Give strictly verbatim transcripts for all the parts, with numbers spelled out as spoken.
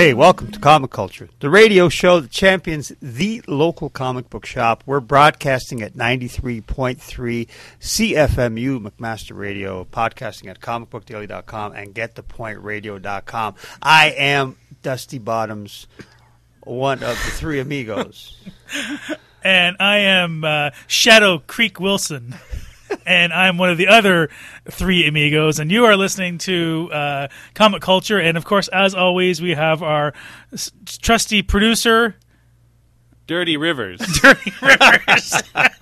Hey, welcome to Comic Culture, the radio show that champions the local comic book shop. We're broadcasting at ninety-three point three C F M U, McMaster Radio, podcasting at comic book daily dot com and get the point radio dot com. I am Dusty Bottoms, one of the three amigos. And I am uh, Shadow Creek Wilson. And I'm one of the other three amigos, and you are listening to uh, Comic Culture. And, of course, as always, we have our s- trusty producer, Dirty Rivers. Dirty Rivers.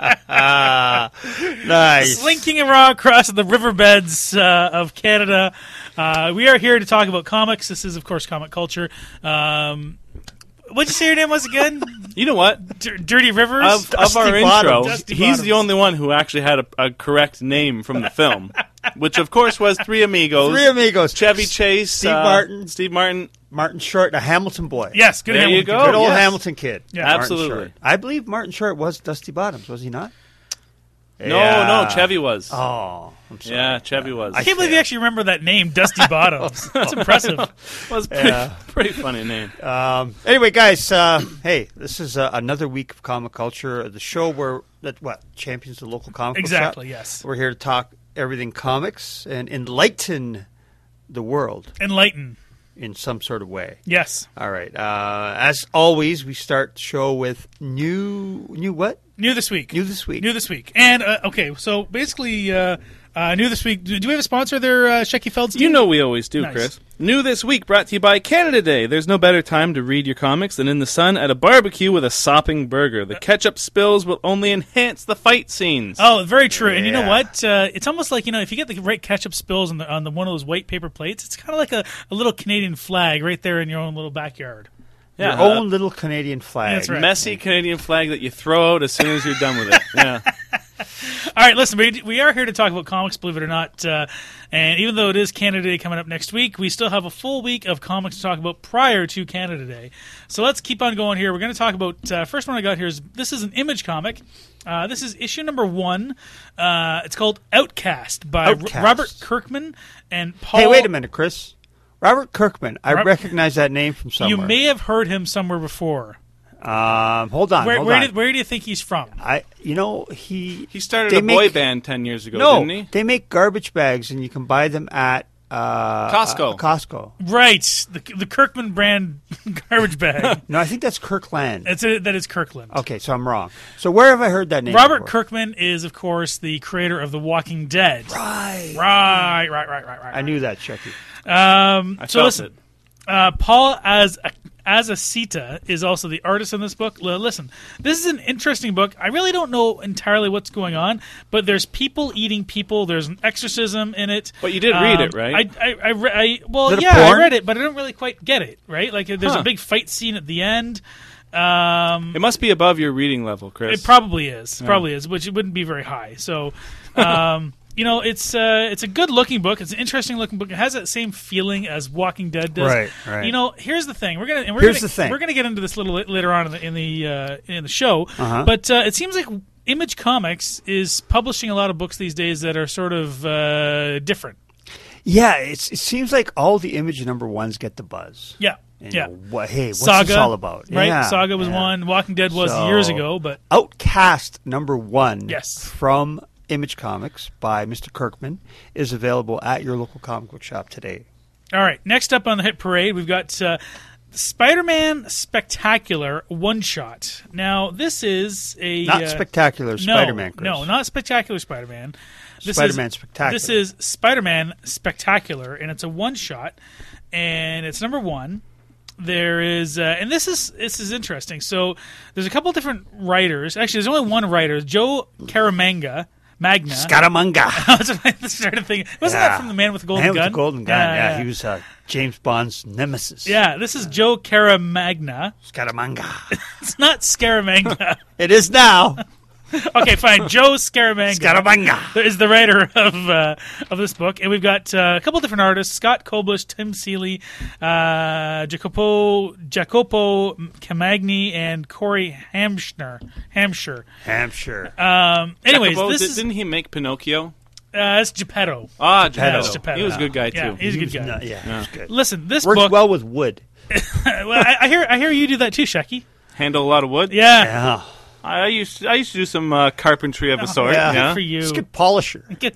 Nice. Slinking around across the riverbeds uh, of Canada. Uh, we are here to talk about comics. This is, of course, Comic Culture. Um, what'd you say your name was again? You know what? D- Dirty Rivers? Of, of our Bottoms. intro, Dusty he's Bottoms. the only one who actually had a, a correct name from the film, which, of course, was Three Amigos. Three amigos. Chevy Chase. Steve uh, Martin. Steve Martin. Martin Short, a Hamilton boy. Yes, good There you Hamilton. go. Good old yes. Hamilton kid. Yeah. Martin Absolutely. Short. I believe Martin Short was Dusty Bottoms, was he not? No, Yeah. no, Chevy was. Oh, I'm sorry. yeah, Chevy was. I can't believe you actually remember that name, Dusty Bottoms. That's impressive. was pretty, Yeah. pretty funny name. Um, anyway, guys, uh, hey, this is uh, another week of Comic Culture, the show where that what champions the local comic book Exactly, shop. yes. We're here to talk everything comics and enlighten the world Enlighten. in some sort of way. Yes. All right. Uh, as always, we start the show with new new what? New this week. New this week. New this week. And, uh, okay, so basically, uh, uh, new this week. Do, do we have a sponsor there, uh, Shecky Feldstein? You know we always do, Nice. Chris. New this week, brought to you by Canada Day. There's no better time to read your comics than in the sun at a barbecue with a sopping burger. The ketchup spills will only enhance the fight scenes. Oh, very true. And you know Yeah. what? Uh, it's almost like, you know, if you get the right ketchup spills on the on the one of those white paper plates, it's kind of like a, a little Canadian flag right there in your own little backyard. Your Yeah, own little Canadian flag. That's right. messy Canadian flag that you throw out as soon as you're done with it. Yeah. All right, listen, we, we are here to talk about comics, believe it or not. Uh, and even though it is Canada Day coming up next week, we still have a full week of comics to talk about prior to Canada Day. So let's keep on going here. We're going to talk about, uh, first one I got here is, this is an Image comic. Uh, this is issue number one. Uh, it's called Outcast by Outcast. R- Robert Kirkman and Paul. Hey, wait a minute, Chris. Robert Kirkman. I Rob- recognize that name from somewhere. You may have heard him somewhere before. Um, hold on. Where, hold where, on. did, where do you think he's from? I, you know, he He started They a boy make- band ten years ago, no, didn't he? they make garbage bags, and you can buy them at uh, Costco. uh, Costco. Right, the, the Kirkman brand garbage bag. No, I think that's Kirkland. It's a, that is Kirkland. Okay, so I'm wrong. So where have I heard that name? Robert before? Kirkman is, of course, the creator of The Walking Dead. Right. Right, right, right, right, right. I knew that, Chucky. Um, I so felt listen, it. uh, Paul as Azaceta is also the artist in this book. L- Listen, this is an interesting book. I really don't know entirely what's going on, but there's people eating people. There's an exorcism in it. But you did read it, right? I, I, I, re- I well, Is it a yeah, I porn? read it, but I don't really quite get it. Right? Like, there's Huh. a big fight scene at the end. Um, It must be above your reading level, Chris. It probably is. Probably is, which it wouldn't be very high. So, um, you know, it's uh, it's a good looking book. It's an interesting looking book. It has that same feeling as Walking Dead does. Right, right. You know, here's the thing. We're gonna and we're Here's gonna, the thing. We're gonna get into this a little bit later on in the in the uh, in the show. Uh-huh. But uh, it seems like Image Comics is publishing a lot of books these days that are sort of uh, different. Yeah, it's, it seems like all the Image number ones get the buzz. Yeah. And, Yeah. you know, what, hey, what's Saga, this all about? right? Yeah, Saga was yeah. one. Walking Dead was So- years ago, but Outcast number one Yes. from Image Comics by Mister Kirkman is available at your local comic book shop today. all right. Next up on the hit parade, we've got uh, Spider-Man Spectacular One Shot. Now, this is a Not uh, Spectacular no, Spider-Man, Chris. No, not Spectacular Spider-Man. This Spider-Man is, Spectacular. This is Spider-Man Spectacular, and it's a one shot, and it's number one. There is, uh, and this is this is interesting. So there's a couple different writers. Actually, there's only one writer, Joe Caramagna. Magna. Scaramanga. That's what I started thinking. Wasn't Yeah. that from the Man with the Golden Man Gun? with the Golden Gun. Yeah, he was uh, James Bond's nemesis. Yeah, this is Joe Caramagna. Scaramanga. It's not Scaramanga. It is now. Okay, fine. Joe Scaramanga Scaramanga. is the writer of uh, of this book, and we've got uh, a couple different artists: Scott Koblish, Tim Seeley, uh, Jacopo Jacopo Camagni, and Corey Hampshire. Hampshire. Hampshire. Um, anyways, Jacobo, this did, is didn't he make Pinocchio? uh, it's Geppetto. Ah, Geppetto. Geppetto. Geppetto. He was a good guy Yeah, too. he's a He good was guy. not- yeah, he was good. Listen, this Works book. well with wood. well, I, I hear I hear you do that too, Shecky. Handle a lot of wood. Yeah. Yeah. I used I used to do some uh, carpentry of a sort. yeah. Yeah. Good for you. Just get polisher. Get-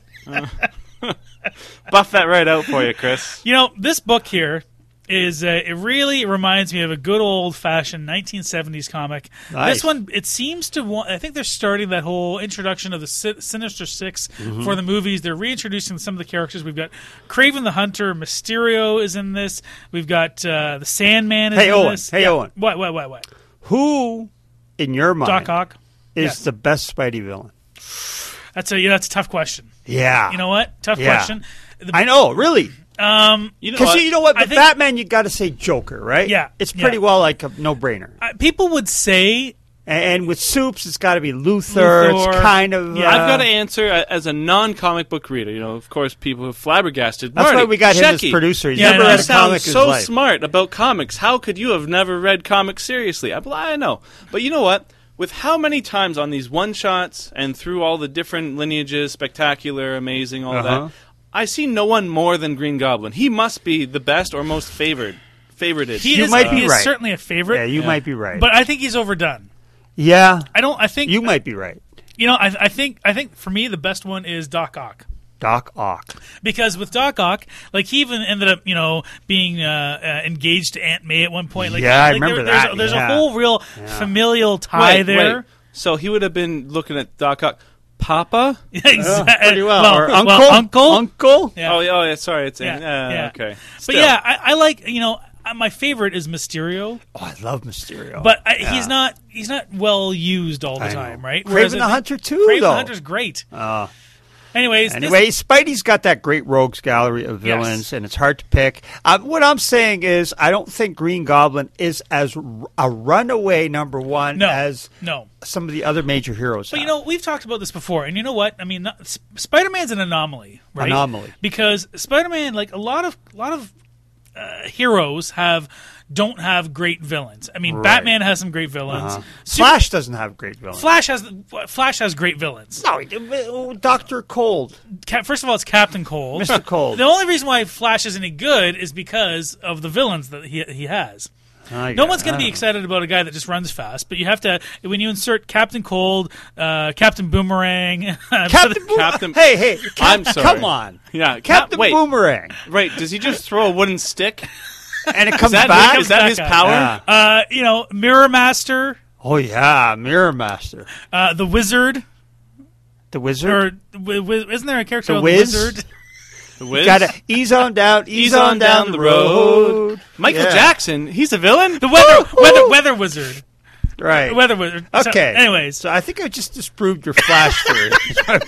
Buff that right out for you, Chris. You know, this book here is uh, it really reminds me of a good old fashioned nineteen seventies comic. Nice. This one, it seems to want, I think they're starting that whole introduction of the Sin- Sinister Six Mm-hmm. for the movies. They're reintroducing some of the characters. We've got Kraven the Hunter, Mysterio is in this. We've got uh, the Sandman is Hey, in Owen. this. Hey, Yeah. Owen. What, what, what, what? Who, in your mind, Doc Ock? is Yes. the best Spidey villain? That's a, you know, that's a tough question. Yeah. You know what? Tough Yeah. question. The- I know, really. Um, You know Because what? you know what? I With think- Batman, you got to say Joker, right? Yeah, It's pretty yeah. well like a no-brainer. uh, people would say And, and with Soups, it's got to be Luthor. Luthor. It's kind of. Yeah, uh, I've got to answer a- as a non-comic book reader. You know, of course, people have flabbergasted. That's Marty, why we got him as Shecky, producer. He's Yeah, never no, read You a sound comic in his so life. smart about comics. How could you have never read comics seriously? I, I know, but you know what? With how many times on these one-shots and through all the different lineages, spectacular, amazing, all Uh-huh. that, I see no one more than Green Goblin. He must be the best or most favored, favorited. he You is, might be he is right. certainly a favorite. Yeah, you Yeah. might be right. But I think he's overdone. yeah, I don't. I think you might be right. You know, I, I think. I think for me, the best one is Doc Ock. Doc Ock. Because with Doc Ock, like he even ended up, you know, being uh, uh, engaged to Aunt May at one point. Like, Yeah, I like, remember there, there's that, A, there's yeah. a whole real familial tie wait, there. wait. So he would have been looking at Doc Ock. Papa? Exactly. Pretty well. Or uncle. well, uncle. Uncle. Yeah. Oh, yeah, oh, yeah. Sorry, it's Yeah, uh, yeah. okay. But Still. yeah, I, I like, you know, uh, my favorite is Mysterio, Oh, I love Mysterio. but I, Yeah. he's not he's not well used all the I know. time, right? Kraven Whereas the I think Hunter too, Kraven though. the Hunter's great. Uh, Anyways, this- Anyway, Spidey's got that great rogues gallery of villains, Yes. and it's hard to pick. Um, what I'm saying is, I don't think Green Goblin is as r- a runaway number one no, as no. some of the other major heroes. But you have. know, we've talked about this before, and you know what? I mean, not, S- Spider-Man's an anomaly, right? Anomaly. Because Spider-Man, like a lot of a lot of uh, heroes, have don't have great villains. I mean, Right. Batman has some great villains. Uh-huh. Super- Flash doesn't have great villains. Flash has Flash has great villains. no, he- Doctor Cold, Cap, first of all, it's Captain Cold. Mister Cold. The only reason why Flash is any good is because of the villains that he he has. I No get- one's going I to be don't know. excited about a guy that just runs fast, but you have to when you insert Captain Cold, uh, Captain Boomerang, Captain Boom- Captain- Hey, hey, I'm sorry. Come on, Yeah, Captain Cap- wait. Boomerang, Right, does he just throw a wooden stick? and it comes Is that, back. is that back his up. power? Yeah. uh, you know, Mirror Master, Oh yeah, Mirror Master, uh, the Wizard, the Wizard. or w- w- isn't there a character The called Wiz? the Wizard? The Wiz? Gotta ease on down, ease, Ease on down, the road. Michael Yeah. Jackson, he's a villain? The weather, weather, weather wizard, Right. the weather wizard. So, Okay. anyways, So I think I just disproved your Flash theory. That's my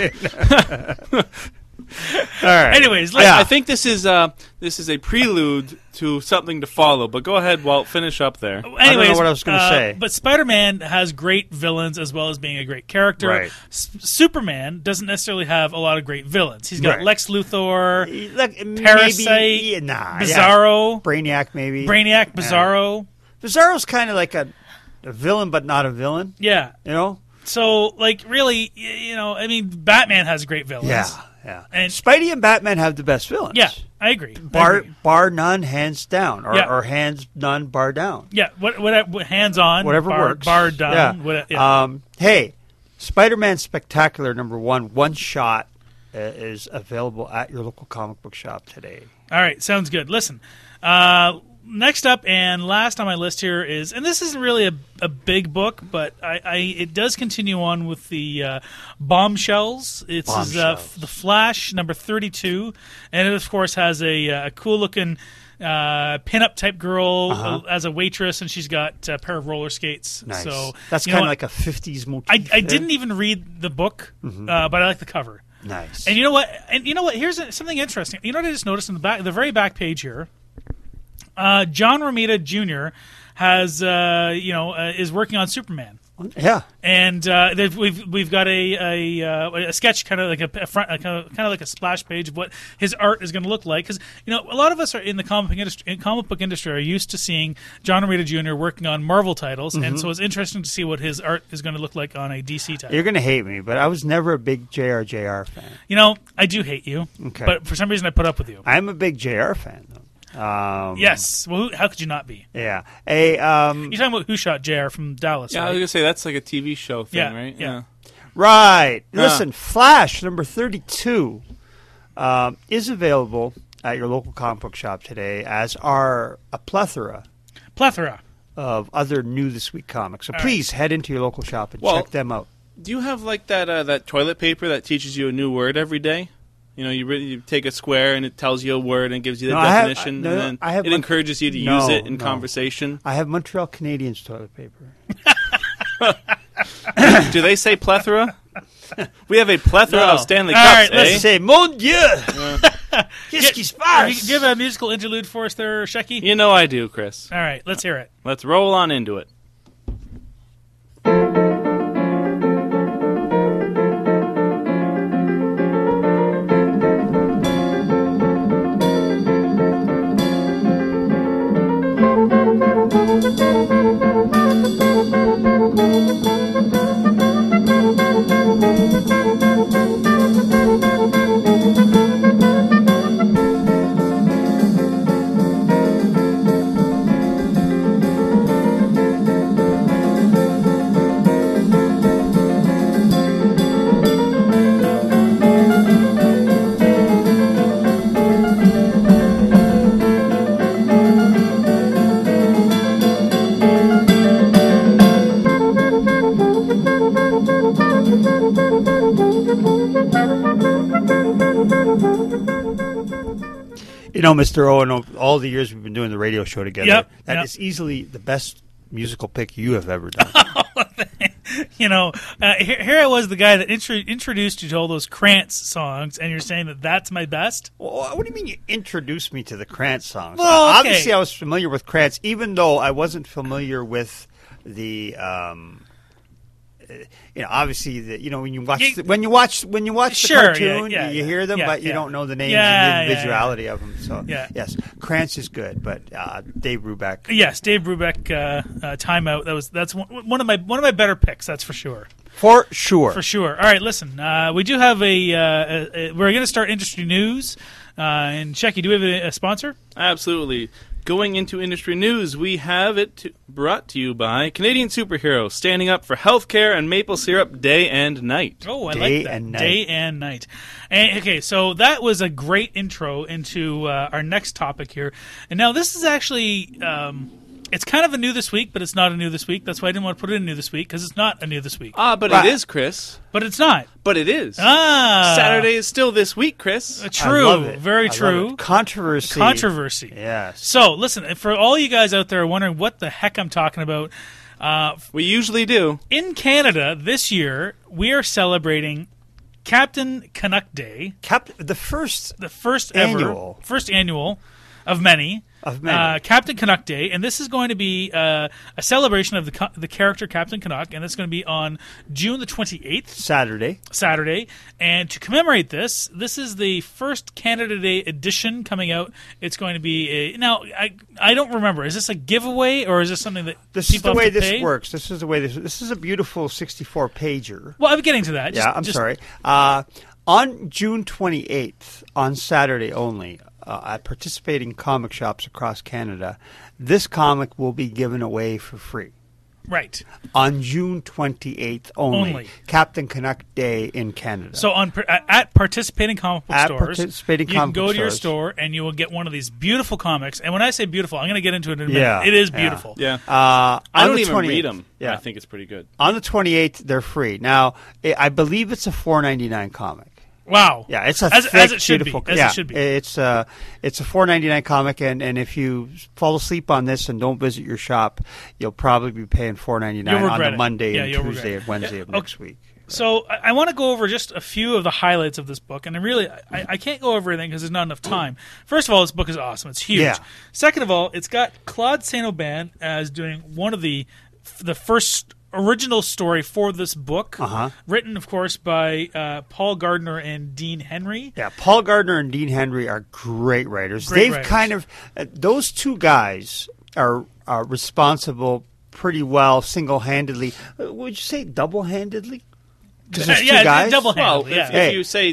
point. All right. anyways, let's, Yeah. I think this is uh, this is a prelude to something to follow, but go ahead, Walt, finish up there. Anyways, what I was gonna uh, say. But Spider-Man has great villains as well as being a great character. Right. S- Superman doesn't necessarily have a lot of great villains. He's got Right. Lex Luthor, Look, Parasite, maybe, yeah, nah, yeah. Bizarro, Brainiac, maybe. Brainiac, Bizarro. Bizarro's kind of like a, a villain, but not a villain. Yeah. You know? So, like, really, y- you know, I mean, Batman has great villains. Yeah, yeah. And- Spidey and Batman have the best villains. Yeah, I agree. I Bar agree. bar none, hands down, or, Yeah. or hands none, bar down. Yeah, what, what, what hands on, Whatever bar, works. bar done. Yeah. What, yeah. Um, hey, Spider-Man Spectacular number one, one shot, uh, is available at your local comic book shop today. All right, sounds good. Listen, uh, next up and last on my list here is, and this isn't really a, a big book, but I, I it does continue on with the uh, Bombshells. It's uh, Bombshells. the Flash number thirty-two, and it of course has a, uh, a cool looking uh, pinup type girl Uh-huh. uh, as a waitress, and she's got a pair of roller skates. Nice. So That's you know kind of what? like a fifties motif. I, I there. didn't even read the book, Mm-hmm. uh, but I like the cover. Nice. And you know what? And you know what? Here's a, something interesting. You know what I just noticed in the back, the very back page here. Uh, John Romita Junior has, uh, you know, uh, is working on Superman, yeah. and uh, they've- we've we've got a a, uh, a sketch, kind of like a, a front, kind of kind of like a splash page of what his art is going to look like. Because you know, a lot of us are in the comic book industry, in comic book industry, are used to seeing John Romita Junior working on Marvel titles, Mm-hmm. and so it's interesting to see what his art is going to look like on a D C title. You're going to hate me, but I was never a big J R J R fan. You know, I do hate you, Okay. but for some reason I put up with you. I'm a big J R fan, though. Um, Yes. Well, who, how could you not be? Yeah. A um, You're talking about Who Shot J R from Dallas, Yeah, I right? was gonna say that's like a T V show thing, Yeah, right? yeah. right. Yeah. Listen, Flash number thirty-two um, is available at your local comic book shop today, as are a plethora Plethora. of other new this week comics. So All please head into your local shop and Well, check them out. Do you have like that uh, that toilet paper that teaches you a new word every day? You know, you, really, you take a square and it tells you a word and gives you the No, I have- definition, I- no, and then I have it one- encourages you to No, use it in no. conversation. I have Montreal Canadiens toilet paper. Do they say plethora? We have a plethora No. of Stanley All Cups, right, eh? Let's say, mon Dieu! Qu'est-ce qui se Have you- passe? Do you have a musical interlude for us there, Shecky? You know I do, Chris. All right, let's hear it. Let's roll on into it. You know, Mister Owen, all the years we've been doing the radio show together, Yep, that yep. is easily the best musical pick you have ever done. You know, uh, here, here I was, the guy that intro- introduced you to all those Krantz songs, and you're saying that that's my best? Well, what do you mean you introduced me to the Krantz songs? Well, okay. Obviously, I was familiar with Krantz, even though I wasn't familiar with the. Um, uh, you know, obviously, the, you know when you watch You- the, when you watch when you watch the Sure, cartoon, yeah, yeah, you yeah. hear them, Yeah, but you yeah. don't know the names Yeah, and the yeah, individuality of them. So, Yeah. yes, Krantz is good, but uh, Dave Brubeck. Yes, Dave Brubeck, uh, uh, Timeout. That was that's one, one of my one of my better picks. That's for sure. For sure. For sure. All right, listen. Uh, we do have a. Uh, a, a we're going to start industry news. Uh, and Shecky, do we have a, a sponsor? Absolutely. Going into industry news, we have it to, brought to you by Canadian Superhero, standing up for healthcare and maple syrup day and night. Oh, I Day like that. and night. Day and night. And, okay, so that was a great intro into uh, our next topic here. And now this is actually, um, it's kind of a new this week, but it's not a new this week. That's why I didn't want to put it in new this week, because it's not a new this week. Ah, but Right. it is, Chris. But it's not. But it is. Ah. Saturday is still this week, Chris. Uh, I True. love it. Very I love true. it. Controversy. Controversy. Yes. So, listen, for all you guys out there wondering what the heck I'm talking about, uh, We usually do. in Canada this year, we are celebrating Captain Canuck Day, Cap- the first the first Annual. ever, first annual of many, Of many. Uh, Captain Canuck Day, and this is going to be uh, a celebration of the co- the character Captain Canuck, and it's going to be on June the twenty-eighth, Saturday. Saturday. And to commemorate this, this is the first Canada Day edition coming out. It's going to be a now. I I don't remember. Is this a giveaway or is this something that This is people the way have to this pay? works. This is the way this. This is a beautiful sixty-four pager. Well, I'm getting to that. Just- yeah, I'm just- sorry. Uh, on June twenty-eighth, on Saturday only, uh, at participating comic shops across Canada, this comic will be given away for free. Right. On June twenty-eighth only, Only. Captain Canuck Day in Canada. So on at at participating comic book At stores, participating you comic can go book to your stores. store and you will get one of these beautiful comics. And when I say beautiful, I'm going to get into it in a minute. Yeah, It is yeah. beautiful. Yeah. uh, I on don't the even twenty-eighth, read them. Yeah, I think it's pretty good. on the twenty-eighth they're free. Now, I I believe it's a four ninety-nine comic. Wow. Yeah, it's a as, thick, as it should beautiful. be. As yeah, it should be. It's a it's a four ninety nine comic, and, and if you fall asleep on this and don't visit your shop, you'll probably be paying four ninety nine You'll on regret the it. Monday Yeah, and you'll Tuesday regret and Wednesday Yeah, of okay. next week. So I, I want to go over just a few of the highlights of this book, and I really I, I can't go over everything because there's not enough time. First of all, this book is awesome; it's huge. Yeah. Second of all, it's got Claude Saint Aubin as doing one of the the first original story for this book, Uh-huh. written, of course, by uh, Paul Gardner and Dean Henry. Yeah, Paul Gardner and Dean Henry are great writers. Great They've writers. kind of uh, those two guys are are responsible pretty well single handedly. Uh, would you say double handedly? Because there's yeah, two guys. double Well, handedly. if, Yeah. if Hey. you say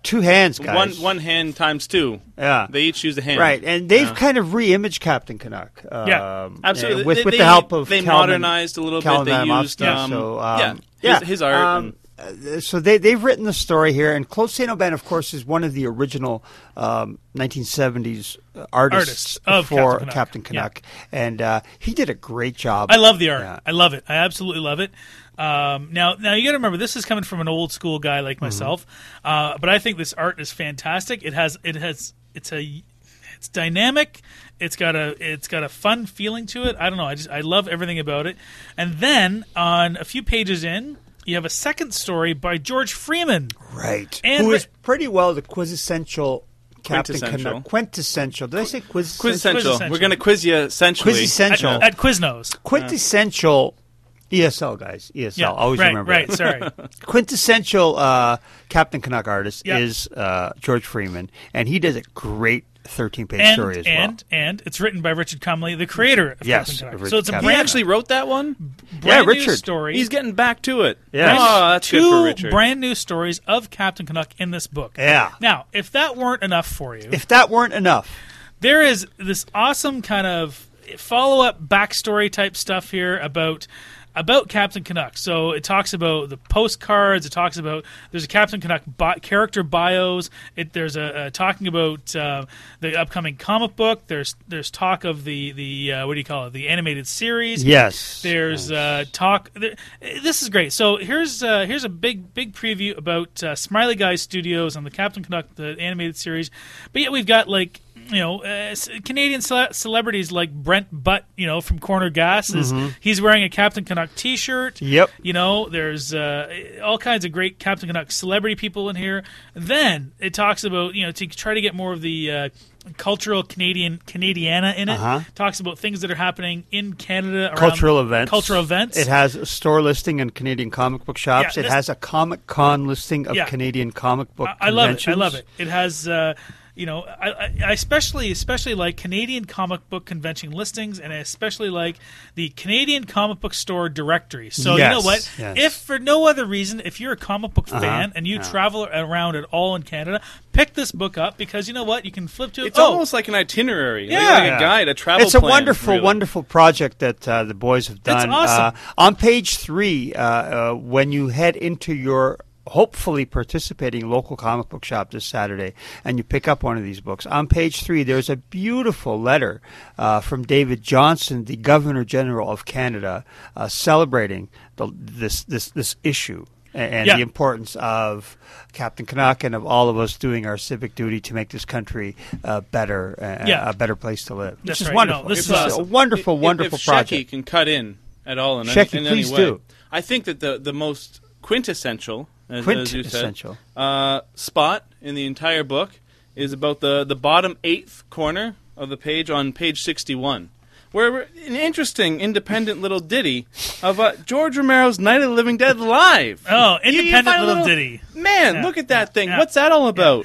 two hands, guys. One one hand times two. Yeah. They each use a hand. Right, and they've Yeah. kind of re-imaged Captain Canuck. Yeah. um, Absolutely. and With, They- with they- the help of They Calvin, modernized a little Calvin bit. They Adamowski, used um, so, um, yeah, his, yeah. his art. Um, and, Uh, so they, they've written the story here, and Claude Saint-Aubin, of course, is one of the original um, nineteen seventies artists, Artists of for Captain Captain Canuck. Canuck, and uh, he did a great job. I love the art. Yeah. I love it. I absolutely love it. Um, now, now you got to remember this is coming from an old school guy like myself, uh, but I think this art is fantastic. It has, it has, it's a, it's dynamic. It's got a, it's got a fun feeling to it. I don't know. I just, I love everything about it. And then on a few pages in, you have a second story by George Freeman. Right. And Who the- is pretty well the quintessential Captain Quintessential. Canuck. Quintessential. Did I say quintessential? Quintessential. Quintessential. We're going to quiz you essentially. Quintessential. At, at Quiznos. Quintessential E S L, guys. E S L. Yeah, Always right, remember right. that. Sorry. Quintessential uh, Captain Canuck artist Yeah. is uh, George Freeman, and he does a great thirteen-page and story as and well. and it's written by Richard Cumley, the creator of Yes, Captain Canuck. Richard So it's a Cumley. He brand, actually wrote that one? brand Yeah, new Richard. story. He's getting back to it. Yes. Oh, that's two good for Richard. brand new stories of Captain Canuck in this book. Yeah. Now, if that weren't enough for you, If that weren't enough, there is this awesome kind of follow-up backstory type stuff here about about Captain Canuck. So it talks about the postcards. It talks about there's a Captain Canuck bi- character bios. It, there's a, a talking about uh, the upcoming comic book. There's there's talk of the the uh, what do you call it? The animated series. yes. There's uh, talk. There, this is great. So here's uh, here's a big big preview about uh, Smiley Guy Studios on the Captain Canuck the animated series. But yet we've got like you know uh, Canadian cele- celebrities like Brent Butt, you know from Corner Gas. Is he's wearing a Captain Canuck T-shirt. Yep. You know there's uh, all kinds of great Captain Canuck celebrity people in here. Then it talks about you know to try to get more of the uh, cultural Canadian Canadiana in it. Uh-huh. Talks about things that are happening in Canada. Around Cultural events. Cultural events. It has a store listing in Canadian comic book shops. Yeah, it this- has a Comic Con listing of Yeah. Canadian comic book I, I love it. I conventions. love it. It has, uh, you know, I, I I especially especially like Canadian comic book convention listings, and I especially like the Canadian comic book store directory. So you know Yes, what? yes. If for no other reason, if you're a comic book Uh-huh, fan and you yeah. travel around at all in Canada, pick this book up because you know what? You can flip to it. It's oh, almost like an itinerary, like- Yeah. like, Yeah. a guide, a travel It's a plan, wonderful, really. wonderful project that uh, the boys have done. awesome. Uh, on page three, uh, uh, when you head into your hopefully participating local comic book shop this Saturday and you pick up one of these books, on page three there's a beautiful letter uh, from David Johnson, the Governor General of Canada, uh, celebrating the, this, this, this issue. And Yeah. the importance of Captain Canuck and of all of us doing our civic duty to make this country uh, better, uh, Yeah. a better place to live. That's Which is right. wonderful. No, this It's is a awesome. wonderful, If- wonderful if project. Shecky can cut in at all in, Shecky, any, in please any way. do. I think that the, the most quintessential, as, as you said, Quintessential. uh, spot in the entire book is about the, the bottom eighth corner of the page on page sixty-one. Where we're, an interesting independent little ditty of uh, George Romero's Night of the Living Dead live. Oh, You- you independent find a little ditty. Man, Yeah. look at that thing. Yeah. What's that all about?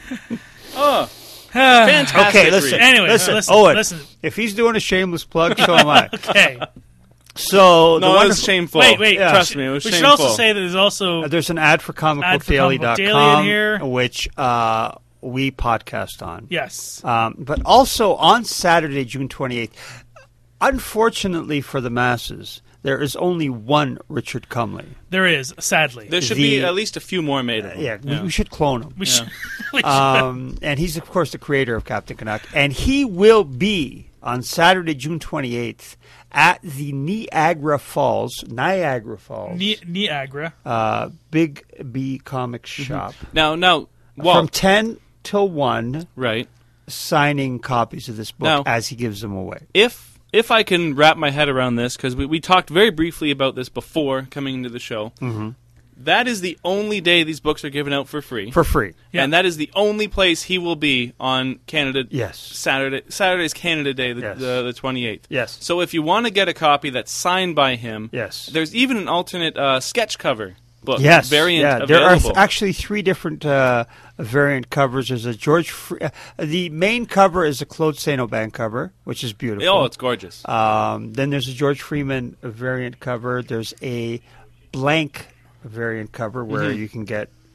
Oh, fantastic. Okay, listen, read. Anyway, listen, listen, Owen, listen. if he's doing a shameless plug, so am I. Okay. So the No, it was wonderful- shameful. Wait, wait. Yeah. Trust me, it was we shameful. should also say that there's also Uh, there's an ad for comic Ad book for daily Comic Book dot Daily com, in here. which uh, we podcast on. yes. Um, but also on Saturday, June twenty-eighth, unfortunately for the masses, there is only one Richard Cumley. There is, sadly. There should The- be at least a few more made of them. Yeah, we- we should clone him. we should, we should. Um, and he's, of course, the creator of Captain Canuck. And he will be on Saturday, June twenty-eighth, at the Niagara Falls, Niagara Falls, Ni- Niagara. uh, Big B Comics Shop. Now, now, well, From ten till one, right. signing copies of this book Now- as he gives them away. If if I can wrap my head around this, because we, we talked very briefly about this before coming into the show, Mm-hmm. that is the only day these books are given out for free. For free. Yeah. And that is the only place he will be on Canada Yes. Saturday. Saturday's Canada Day, the, Yes. the, the twenty-eighth. Yes. So if you want to get a copy that's signed by him, Yes. there's even an alternate uh, sketch cover book Yes, variant yeah. There are available. th- actually three different uh, variant covers. There's a George. Fre- uh, the main cover is a Claude Saint-Aubin cover, which is beautiful. oh, it's gorgeous. Um, then there's a George Freeman variant cover. There's a blank variant cover where Mhm. you can get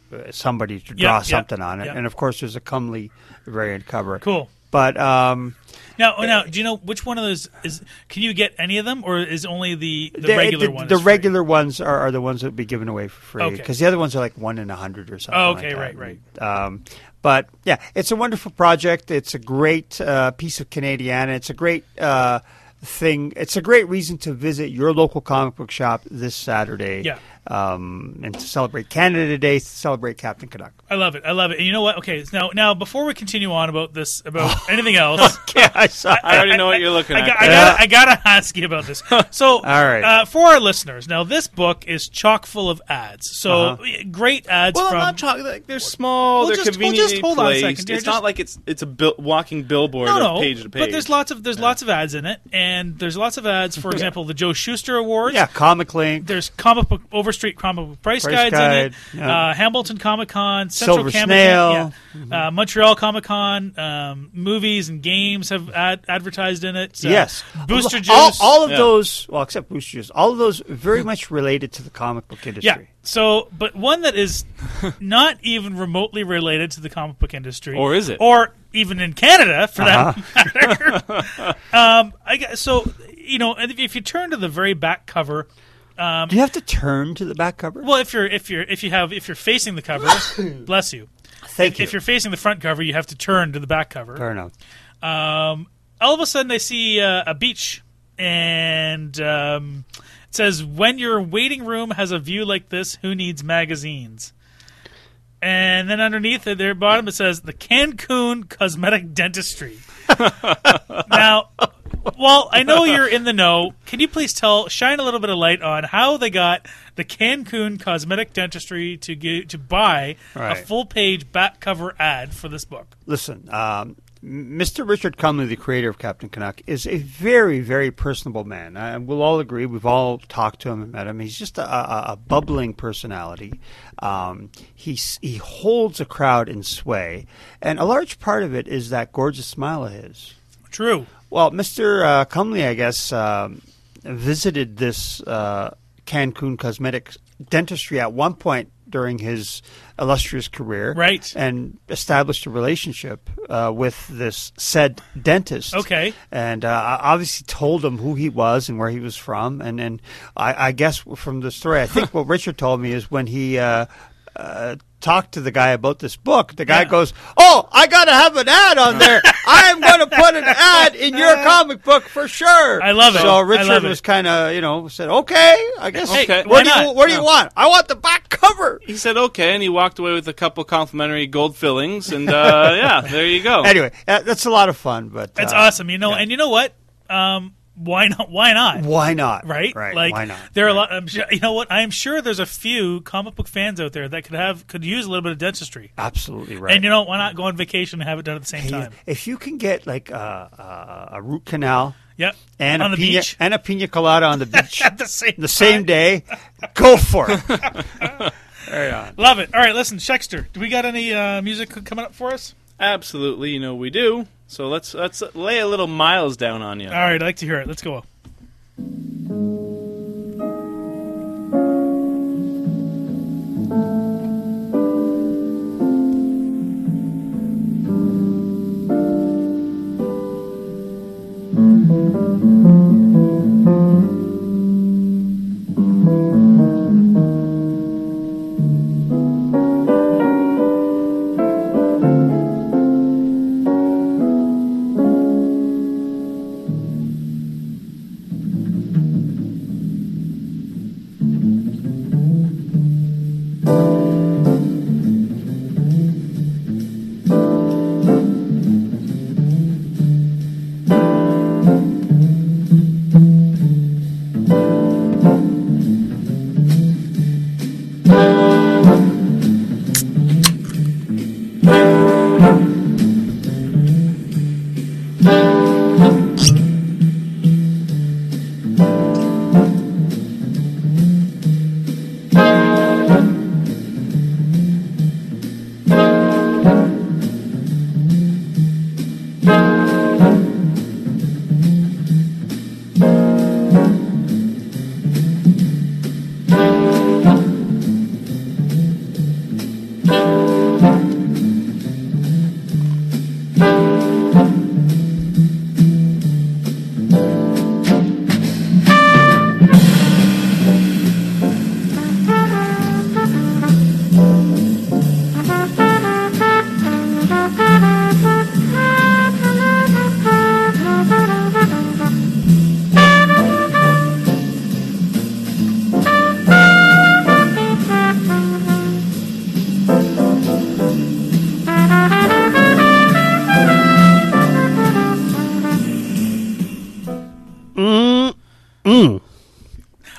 uh, somebody to draw Yeah, yeah, something on it. yeah. And of course, there's a Comely variant cover. Cool. But um, Now, now, do you know which one of those is? Can you get any of them, or is only the, the, the regular the, one? the is free? regular ones are, are the ones that will be given away for free Okay. because the other ones are like one in a hundred or something. Oh, okay, like that. right, Um, but yeah, it's a wonderful project. It's a great uh, piece of Canadiana. It's a great uh, thing. It's a great reason to visit your local comic book shop this Saturday. Yeah. Um, and to celebrate Canada Day, to celebrate Captain Canuck. I love it. I love it. And you know what? Okay, now, now before we continue on about this, about anything else, Yeah, I saw. I already know what you're looking I, at. got, I, Yeah. gotta, I gotta ask you about this. So, All right. uh, for our listeners, now this book is chock full of ads. So, Uh-huh. great ads Well, from. not chalk. Like, they're small. Well, they're just- well, conveniently just hold on a placed. second here, It's just- not like it's it's a bil- walking billboard no, of no, page to page. but there's lots of there's lots of ads in it, and there's lots of ads. For example, the Joe Schuster Awards. Yeah, Comic Link. There's comic book Overstreet comic book price, Price guides guide, in it. yeah. Uh, Hamilton Comic Con, Central Silver Comic Snail. Con, yeah. uh, Montreal Comic Con, um, movies and games have ad- advertised in it. Uh, Yes. Booster all, Juice. all of Yeah. those, well, except Booster Juice, all of those very much related to the comic book industry. yeah. So, but one that is not even remotely related to the comic book industry, Or is it? Or even in Canada, for Uh-huh. that matter. um, I guess, so you know, and if- if you turn to the very back cover. Do you have to turn to the back cover? Well, if you're if you're if you have if you're facing the cover, bless you. Thank if, you. if you're facing the front cover, you have to turn to the back cover. Fair enough. Um, all of a sudden, I see uh, a beach, and um, it says, "When your waiting room has a view like this, who needs magazines?" And then underneath at their bottom, it says, "The Cancun Cosmetic Dentistry." Now, well, I know you're in the know. Can you please tell, shine a little bit of light on how they got the Cancun Cosmetic Dentistry to get, to buy Right. a full page back cover ad for this book? Listen, um, Mister Richard Comely, the creator of Captain Canuck, is a very, very personable man. Uh, we'll all agree. We've all talked to him and met him. He's just a, a, a bubbling personality. Um, he's, he holds a crowd in sway, and a large part of it is that gorgeous smile of his. True. Well, Mister Uh, Comely, I guess, um, visited this uh, Cancun Cosmetic Dentistry at one point during his illustrious career. Right. And established a relationship uh, with this said dentist. Okay. And uh, I obviously told him who he was and where he was from. And, and I, I guess from the story, I think what Richard told me is when he uh, uh, talked to the guy about this book, the guy Yeah. goes, "Oh, I got to have an ad on there. I am going to put an ad in your comic book for sure." I love it. So I Richard love it. was kind of, you know, said, "Okay, I guess. Okay, what why do you not? what do you Yeah. want? I want the back cover." He said okay, and he walked away with a couple complimentary gold fillings, and uh, yeah, there you go. Anyway, uh, that's a lot of fun. But That's uh, awesome. You know, yeah. and you know what? Um, why not? Why not? Why not? Right? Right. Like, why not? there are a Right. lot. I'm sure, you know what? I'm sure there's a few comic book fans out there that could have could use a little bit of dentistry. Absolutely right. And you know, why not go on vacation and have it done at the same Hey, time? if you can get like a, a, a root canal Yep. and on a the pina, beach and a pina colada on the beach at the same the same time. day, go for it. Right on. Love it. All right, listen, Shexter, do we got any uh, music coming up for us? Absolutely, you know we do. So let's let's lay a little Miles down on you. All right, I'd like to hear it. Let's go.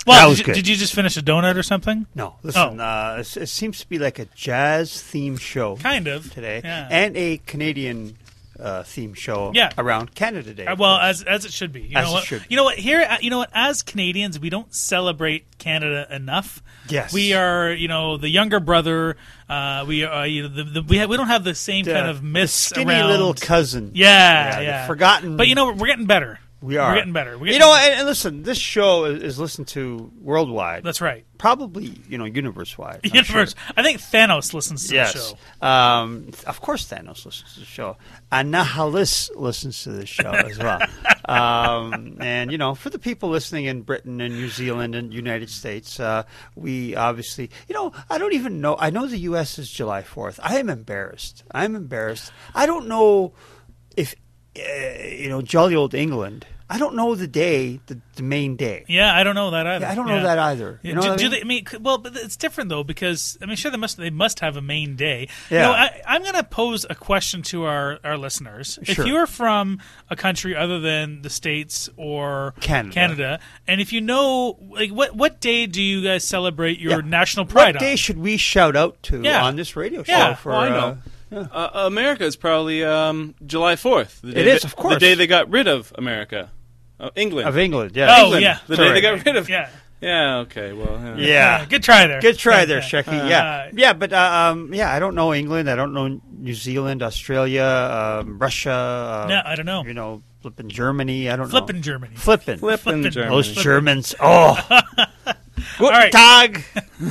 Well, that did was you, good. did you just finish a donut or something? No, listen. Oh. Uh, it, it seems to be like a jazz theme show Kind of today, Yeah. and a Canadian uh, theme show Yeah. around Canada Day. Uh, well, as as it should be. You As know it what? should be. You know what? Here, uh, you know what? As Canadians, we don't celebrate Canada enough. Yes. we are. You know, the younger brother. Uh, we are. You know, the, the, we have, we don't have the same The- kind of the myths skinny around. little cousin. Yeah, the yeah. forgotten. But you know, we're getting better. we are We're getting better. We're you getting, know, and, and listen, this show is, is listened to worldwide. that's right. Probably, you know, universe wide. Universe. I think Thanos listens to Yes. the show. Um, of course, Thanos listens to the show. Anahalis listens to the show as well. um, and, you know, for the people listening in Britain and New Zealand and United States, uh, we obviously, you know, I don't even know. I know the U S is July fourth. I am embarrassed. I'm embarrassed. I don't know if, uh, you know, jolly old England. I don't know the day, the, the main day. Yeah, I don't know that either. I don't Yeah. know that either. You know do, what I do mean? they? I mean, c- well, but it's different though because I mean, sure they must they must have a main day. Yeah. You know, I, I'm going to pose a question to our, our listeners. Sure. If you are from a country other than the States or Canada. Canada, and if you know, like, what what day do you guys celebrate your Yeah. national pride What day on? should we shout out to Yeah. on this radio show? Yeah. For, Oh, I uh, know. Uh, America is probably um, July fourth. The It day is, that- of course. The day they got rid of America. Uh, England. of England, yeah. Oh, England. yeah. The Sorry. day they got rid of. Yeah. Yeah. Okay. Well. Yeah. Yeah. Good try there. Good try Yeah, there, yeah. Shecky. Uh, yeah, yeah, but uh, um, yeah, I don't know England. I don't know New Zealand, Australia, um, Russia. Uh, No, I don't know. You know, flipping Germany. I don't Flippin' know. Germany. Flipping. Flippin' Flippin'. Germany. Those Germans. Oh. Guten right. Tag.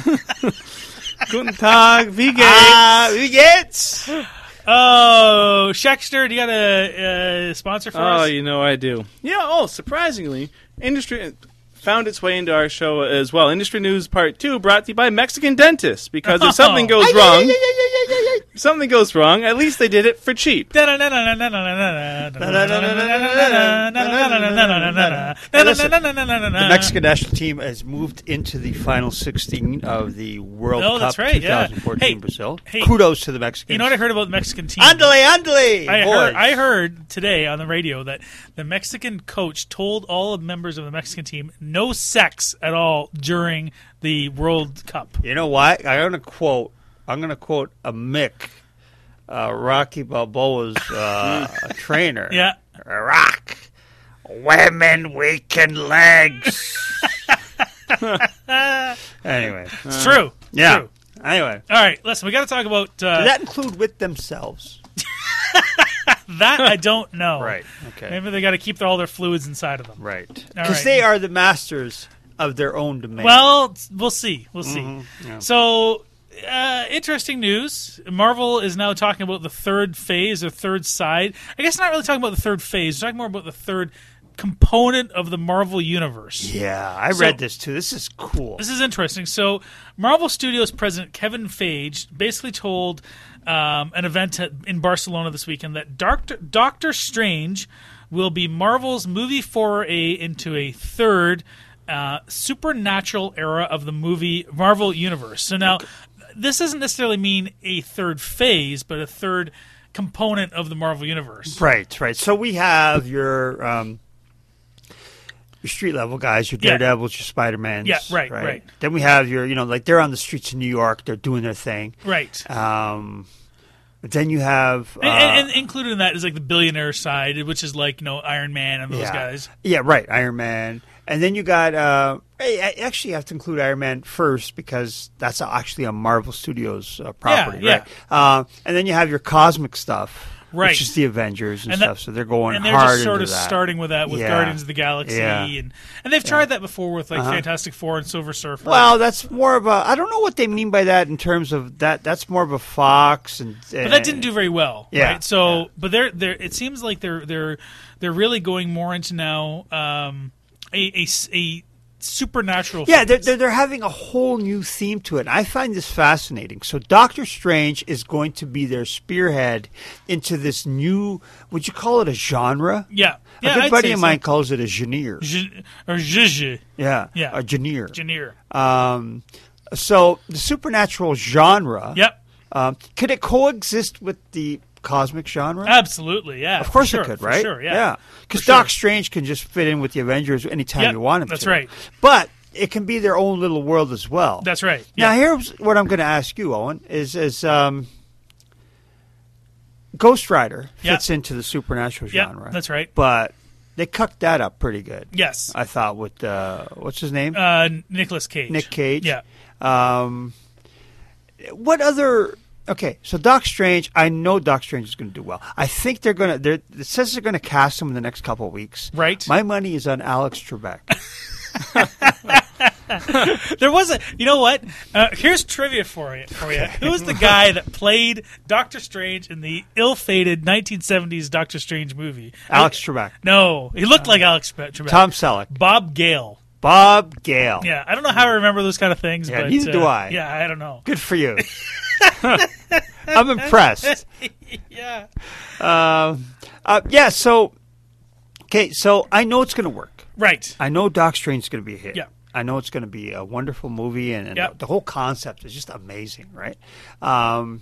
Guten Tag. Wie geht's? Ah, wie geht's? Oh, Shexter, do you got a uh, sponsor for Oh, us? you know I do. Yeah. Oh, surprisingly, industry found its way into our show as well. Industry News Part Two, brought to you by Mexican Dentists. Because if something goes wrong, if something goes wrong, at least they did it for cheap. The Mexican national team has moved into the final sixteen of the World Oh, Cup that's right, yeah. twenty fourteen Hey, Brazil. hey, Kudos to the Mexicans. You know what I heard about the Mexican team? Andale, andale, I boys. heard, I heard today on the radio that the Mexican coach told all the members of the Mexican team no sex at all during the World Cup. You know what? I'm going to quote. I'm going to quote a Mick, uh, Rocky Balboa's uh, trainer. Yeah. Rock, women weaken legs. Anyway, It's true. yeah. True. Anyway, All right, listen, we got to talk about uh, does that include with themselves? that. I don't know. Right. Okay. Maybe they got to keep all their fluids inside of them. Right. All Because right. they are the masters of their own domain. Well, we'll see. We'll see. Mm-hmm. Yeah. So, uh, interesting news. Marvel is now talking about the third phase or third side. I guess not really talking about the third phase. They're talking more about the third component of the Marvel universe. yeah, I So- read this too. This is cool. This is interesting. So, Marvel Studios president Kevin Feige basically told um, an event at, in Barcelona this weekend that Doctor Doctor Strange will be Marvel's movie foray into a third uh, supernatural era of the movie Marvel universe. So now, this doesn't necessarily mean a third phase, but a third component of the Marvel universe. Right, right. So we have your um, your street level guys, your Yeah. Daredevils, your Spider Mans. Yeah, right, right. Then we have your, you know, like they're on the streets of New York, they're doing their thing. Right. Um, but then you have uh, And, and, and included in that is like the billionaire side, which is like, you know, Iron Man and those yeah. guys. Yeah, right. Iron Man, and then you got. Uh, I I actually have to include Iron Man first because that's actually a Marvel Studios uh, property, Yeah, right? Uh, and then you have your cosmic stuff, Right. Which is the Avengers and, And that- stuff. So they're going And they're hard just sort into of that. starting with that with Yeah. Guardians of the Galaxy, Yeah. and and they've tried that before with like Uh-huh. Fantastic Four and Silver Surfer. Well, that's more of a. I don't know what they mean by that in terms of that. That's more of a Fox, and, but that didn't do very well. Yeah, Right? So, yeah. but they're they're. It seems like they're they're they're really going more into now um, a, a s- a supernatural. Yeah, they're, phase. they're they're having a whole new theme to it. I find this fascinating. So Doctor Strange is going to be their spearhead into this new. Would you call it a genre? yeah. Yeah, a good I'd buddy say of so. mine calls it a genre. J- or zhuzh, Yeah, Yeah. a genre. Janir. Um, so the supernatural genre. Yep, Um, could it coexist with the cosmic genre? absolutely. Yeah, Of course for it sure, could, for right? Sure, yeah. Because For sure. Doc Strange can just fit in with the Avengers anytime Yep, you want him that's to. right. But it can be their own little world as well. That's right. Now, Yeah. here's what I'm going to ask you, Owen, is, is um, Ghost Rider Yeah. fits into the supernatural Yeah, genre. that's right. But they cooked that up pretty good. Yes. I thought with, uh, what's his name? Uh, Nicolas Cage. Nick Cage. Yeah. Um, what other... Okay, so Doc Strange, I know Doc Strange is going to do well. I think they're going to... It says they're going to cast him in the next couple of weeks. Right. My money is on Alex Trebek. There was a, you know what? Uh, here's trivia for you. For you. Who was the guy that played Doctor Strange in the ill-fated nineteen seventies Doctor Strange movie? Alex Trebek. No, he looked like Alex Trebek. Tom Selleck. Bob Gale. Bob Gale. Yeah, I don't know how I remember those kind of things. Yeah, but, neither do uh, I. Yeah, I don't know. Good for you. I'm impressed. Yeah. Um, uh, yeah, so, okay, so I know it's going to work. Right. I know Doc Strange is going to be a hit. Yeah. I know it's going to be a wonderful movie, and, and Yeah. the, the whole concept is just amazing, right? Um,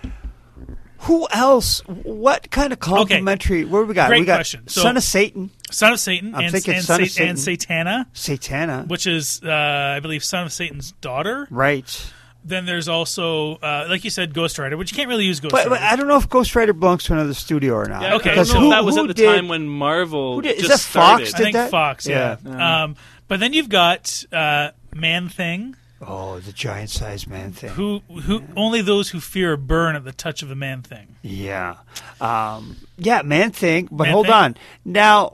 who else? What kind of complimentary? What do we got? Great we got question. So- Son of Satan, Son of Satan I'm and, thinking and, Son of Sa- and Satan. Satana, Satana, which is, uh, I believe, Son of Satan's daughter. right? Then there's also, uh, like you said, Ghost Rider, which you can't really use Ghost But, Rider. but I don't know if Ghost Rider belongs to another studio or not. Yeah, Okay, I don't so know who- if that was who at the did- time when Marvel who did- is just that Fox started. I did think that? Fox, yeah. Yeah. Um, but then you've got uh, Man Thing, Oh, the giant-sized man thing. who who only those who fear a burn at the touch of a Man Thing. Yeah. Um, yeah, Man Thing. But Man hold Thing? on. Now,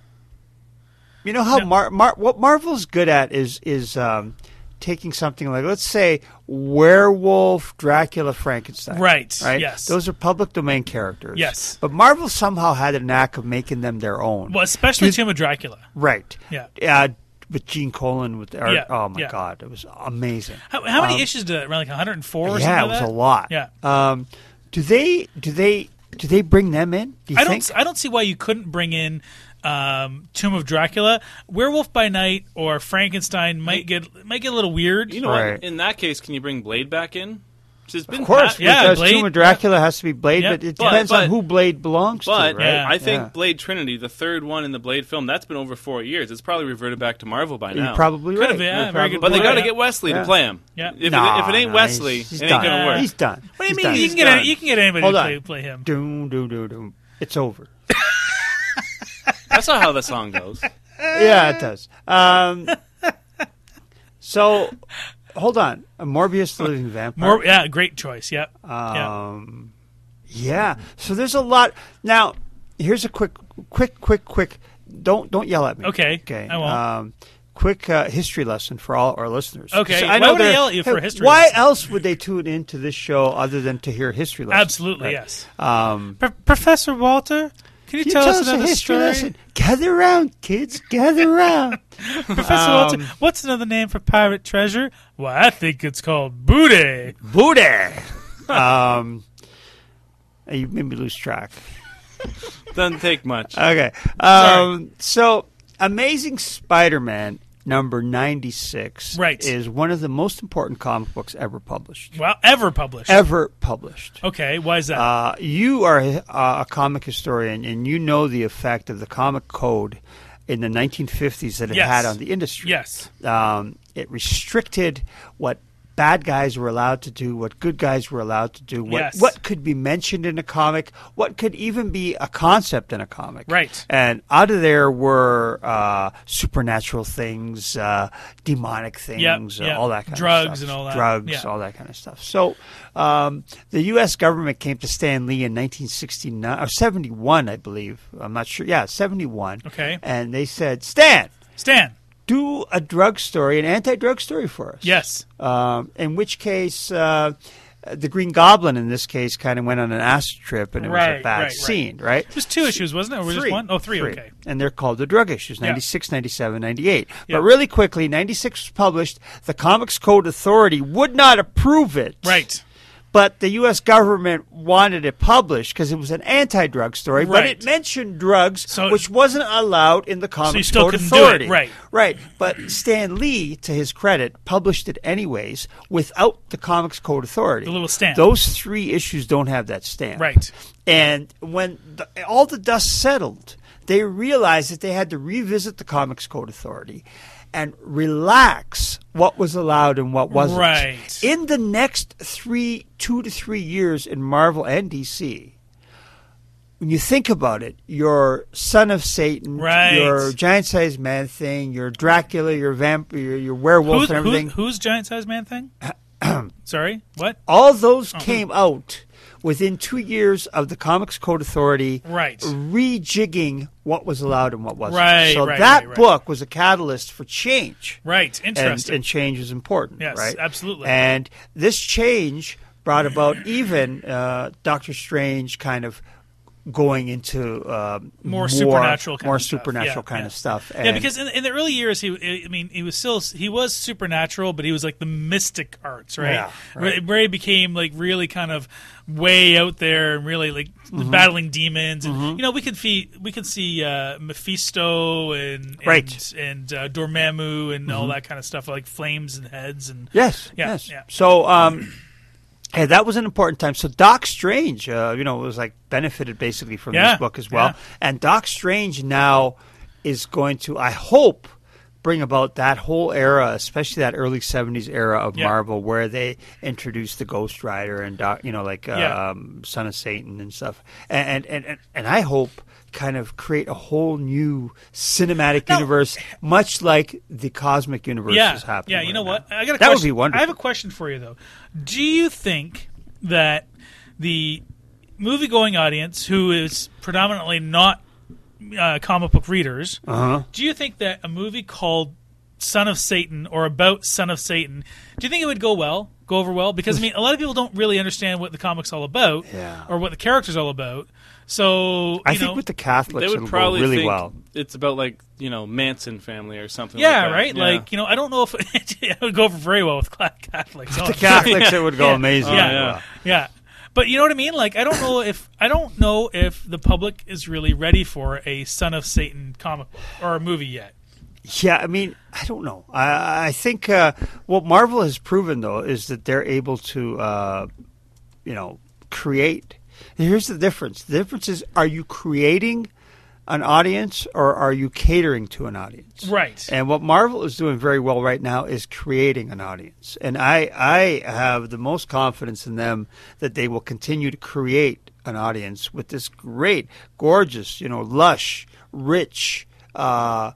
you know how No. Mar- Mar- what Marvel's good at is is um, taking something like, let's say, Werewolf, Dracula, Frankenstein. Right, Right? yes. Those are public domain characters. Yes. But Marvel somehow had a knack of making them their own. Well, especially Do- Tomb of Dracula. Right. Yeah. Uh, with Gene Colan with the art. Yeah, Oh, my yeah. God. It was amazing. How, how many Um, issues did it? Around like one hundred four or yeah, something it was like a that? lot. Yeah. Um, do they do they do they bring them in? Do you I think? don't. I don't see why you couldn't bring in um, Tomb of Dracula, Werewolf by Night, or Frankenstein. Might get might get a little weird. You know Right. what? In that case, can you bring Blade back in? Which has been Of course, pa- yeah, because Blade- Tomb of Dracula has to be Blade, Yeah. but it But- depends but- on who Blade belongs But to, right? Yeah. I think Yeah. Blade Trinity, the third one in the Blade film, that's been over four years. It's probably reverted back to Marvel by now. You're probably Could right. have, yeah, You're very good But they point. got to Yeah. get Wesley Yeah. to play him. Yeah. If, Nah, it, if it ain't nah, Wesley, he's, he's it ain't done. gonna work. He's done. What do you He's mean done. You he's can get a, done. you can get anybody Hold to on. play, play him. Doom, doom, doom, doom. It's over. That's not how the song goes. Yeah, it does. Um, so, hold on. A Morbius the Living Vampire. More, yeah, great choice. Yeah, yeah. Um, yeah. So there's a lot. Now, here's a quick, quick, quick, quick. Don't don't yell at me. Okay, Okay. I won't. Um, quick uh, history lesson for all our listeners. Okay, 'Cause why would I they're- yell at you for a hey, history Why lesson? else would they tune into this show other than to hear history lessons? Absolutely, Right. yes. Um, Pro- Professor Walter, can you, Can you tell, tell us us a another history story? lesson? Gather around, kids. Gather around. Professor Um, Walter, what's another name for pirate treasure? Well, I think it's called booty. Booty. um, you made me lose track. Doesn't take much. Okay. Um, so, Amazing Spider-Man number ninety-six Right. is one of the most important comic books ever published. Well, ever published. Ever published. Okay, why is that? Uh, you are a, a comic historian, and you know the effect of the comic code in the nineteen fifties that it Yes. had on the industry. yes. Um, it restricted what bad guys were allowed to do, what good guys were allowed to do, what Yes. what could be mentioned in a comic, what could even be a concept in a comic. Right. And out of there were uh, supernatural things, uh, demonic things, Yep, uh, yep. all that kind Drugs of stuff. and all that. Drugs, Yeah. all that kind of stuff. So um, the U S government came to Stan Lee in nineteen sixty-nine or seventy-one, I believe. I'm not sure. Yeah, seventy-one. Okay. And they said, Stan, Stan. do a drug story, an anti-drug story for us. Yes. Um, in which case, uh, the Green Goblin in this case kind of went on an acid trip, and it was Right, a bad right, right. scene, right? It was two issues, wasn't it? Or was it just one? Oh, three, okay. And they're called the drug issues, Yeah. ninety-six, ninety-seven, ninety-eight. Yeah. But really quickly, ninety-six was published. The Comics Code Authority would not approve it. Right. But the U S government wanted it published because it was an anti-drug story, but Right. it mentioned drugs, So- which wasn't allowed in the Comics still Code couldn't do it, Authority. right. Right. But Stan Lee, to his credit, published it anyways without the Comics Code Authority. The little stamp. Those three issues don't have that stamp. Right. And when the, all the dust settled, they realized that they had to revisit the Comics Code Authority and relax what was allowed and what wasn't. Right. In the next three, two to three years in Marvel and D C, when you think about it, your Son of Satan, Right. your Giant-Sized Man Thing, your Dracula, your vampire, your, your werewolf, Who's, and everything, who, who's Giant Size Man Thing? Sorry, what? all those Oh. came out within two years of the Comics Code Authority Right. rejigging what was allowed and what wasn't. Right, so right, that right, right. book was a catalyst for change. Right. And, Interesting. and change is important, Yes, right? absolutely. And this change brought about even uh, Doctor Strange kind of going into uh, More supernatural kind more of stuff. supernatural Yeah, kind yeah. of stuff. Yeah, And- because in, in the early years, he, I mean, he was still he was supernatural, but he was like the mystic arts, right? Yeah, right. Where, where he became like really kind of way out there and really like Mm-hmm. battling demons, and you know we could see we could see uh, Mephisto and and, Right. and uh, Dormammu and all that kind of stuff, like flames and heads and Yes, Yeah, yes. yeah. So, um, hey, that was an important time. So Doc Strange, uh, you know, was like benefited basically from Yeah, this book as well. yeah. And Doc Strange now is going to, I hope, bring about that whole era, especially that early seventies era of Yeah. Marvel, where they introduced the Ghost Rider and Doc, you know, like Yeah. um, Son of Satan and stuff. And and and, and I hope kind of create a whole new cinematic Now- universe, much like the cosmic universe yeah, is happening. yeah. You right know now. what? I got a that question. would be wonderful. I have a question for you though. Do you think that the movie-going audience, who is predominantly not uh, comic book readers, Uh-huh. do you think that a movie called Son of Satan or about Son of Satan, do you think it would go well, go over well? Because I mean, a lot of people don't really understand what the comic's all about, Yeah. or what the character's all about. So you I know, think with the Catholics, They would it'll probably go really think well. it's about like you know Manson family or something. yeah, like that. right. Yeah. Like you know, I don't know if it would go over very well with Catholics. The Catholics, it would go Yeah. amazing. Yeah. well. Yeah. But you know what I mean? Like I don't know if I don't know if the public is really ready for a Son of Satan comic book or a movie yet. Yeah, I mean, I don't know. I, I think uh, what Marvel has proven, though, is that they're able to, uh, you know, create. Here's the difference. The difference is, are you creating an audience or are you catering to an audience? Right. And what Marvel is doing very well right now is creating an audience. And I, I have the most confidence in them that they will continue to create an audience with this great, gorgeous, you know, lush, rich, uh,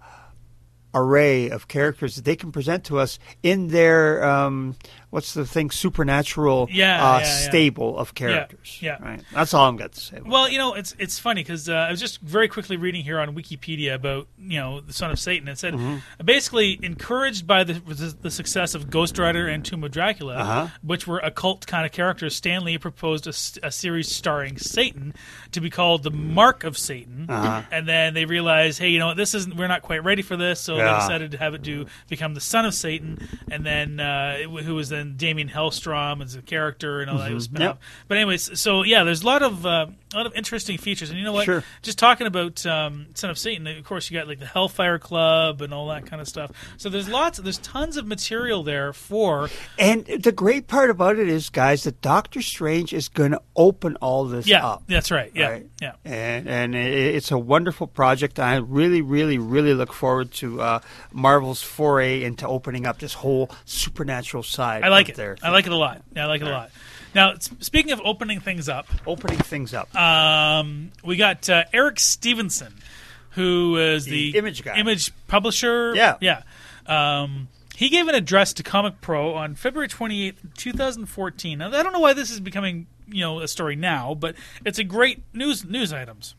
array of characters that they can present to us in their um, what's the thing supernatural Yeah, uh, yeah, yeah. stable of characters. yeah. Right. That's all I'm got to say. about Well, you know, it's it's funny because uh, I was just very quickly reading here on Wikipedia about you know the Son of Satan. It said Mm-hmm. basically encouraged by the the success of Ghost Rider and Tomb of Dracula, Uh-huh. which were occult kind of characters. Stan Lee proposed a, s- a series starring Satan to be called The Mark of Satan, Uh-huh. and then they realized, hey, you know, this isn't we're not quite ready for this, so Yeah. they decided to have it do become the Son of Satan, and then uh, it, who was then Damien Hellstrom as a character and all that was spun Mm-hmm. Yep. off. But anyways, so yeah, there's a lot of uh, a lot of interesting features, and you know what? Sure. Just talking about um, Son of Satan, of course, you got like the Hellfire Club and all that kind of stuff. So there's lots, there's tons of material there for. And the great part about it is, guys, that Doctor Strange is going to open all this Yeah, up. that's right. Yeah, Right? yeah. And and it, it's a wonderful project. I really, really, really look forward to uh, Marvel's foray into opening up this whole supernatural side. I like of it. Their I like it a lot. Yeah, I like it a lot. Now, s- speaking of opening things up, opening things up. um, we got uh, Eric Stevenson, who is the, The image guy. image publisher. Yeah. yeah. Um, he gave an address to Comic Pro on February twenty-eighth, twenty fourteen. Now, I don't know why this is becoming, you know, a story now, but it's a great news news items.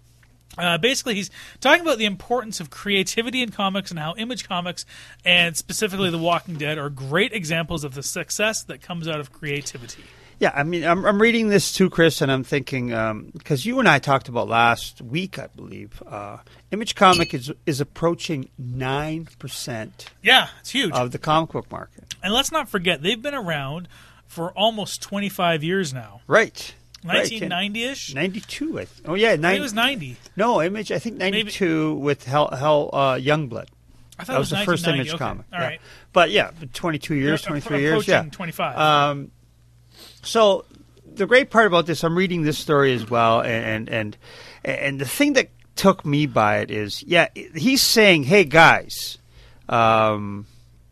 Uh, basically, he's talking about the importance of creativity in comics and how Image Comics, and specifically The Walking Dead, are great examples of the success that comes out of creativity. Yeah, I mean, I'm, I'm reading this too, Chris, and I'm thinking, because you and I talked about last week, I believe, uh, Image Comic is is approaching nine percent Yeah, it's huge. of the comic book market. And let's not forget, they've been around for almost twenty-five years now. Right. nineteen ninety-ish? ninety-two, I th- oh, yeah. I think nine- it was ninety. no, Image, I think ninety-two with Hell, Hell uh, Youngblood. I thought That it was was the first nineteen ninety. Image okay. comic. All yeah. right. But yeah, twenty-two years, Appro- twenty-three years, yeah. approaching twenty-five. Um, so the great part about this, I'm reading this story as well, and and and the thing that took me by it is, yeah, he's saying, hey, guys, um,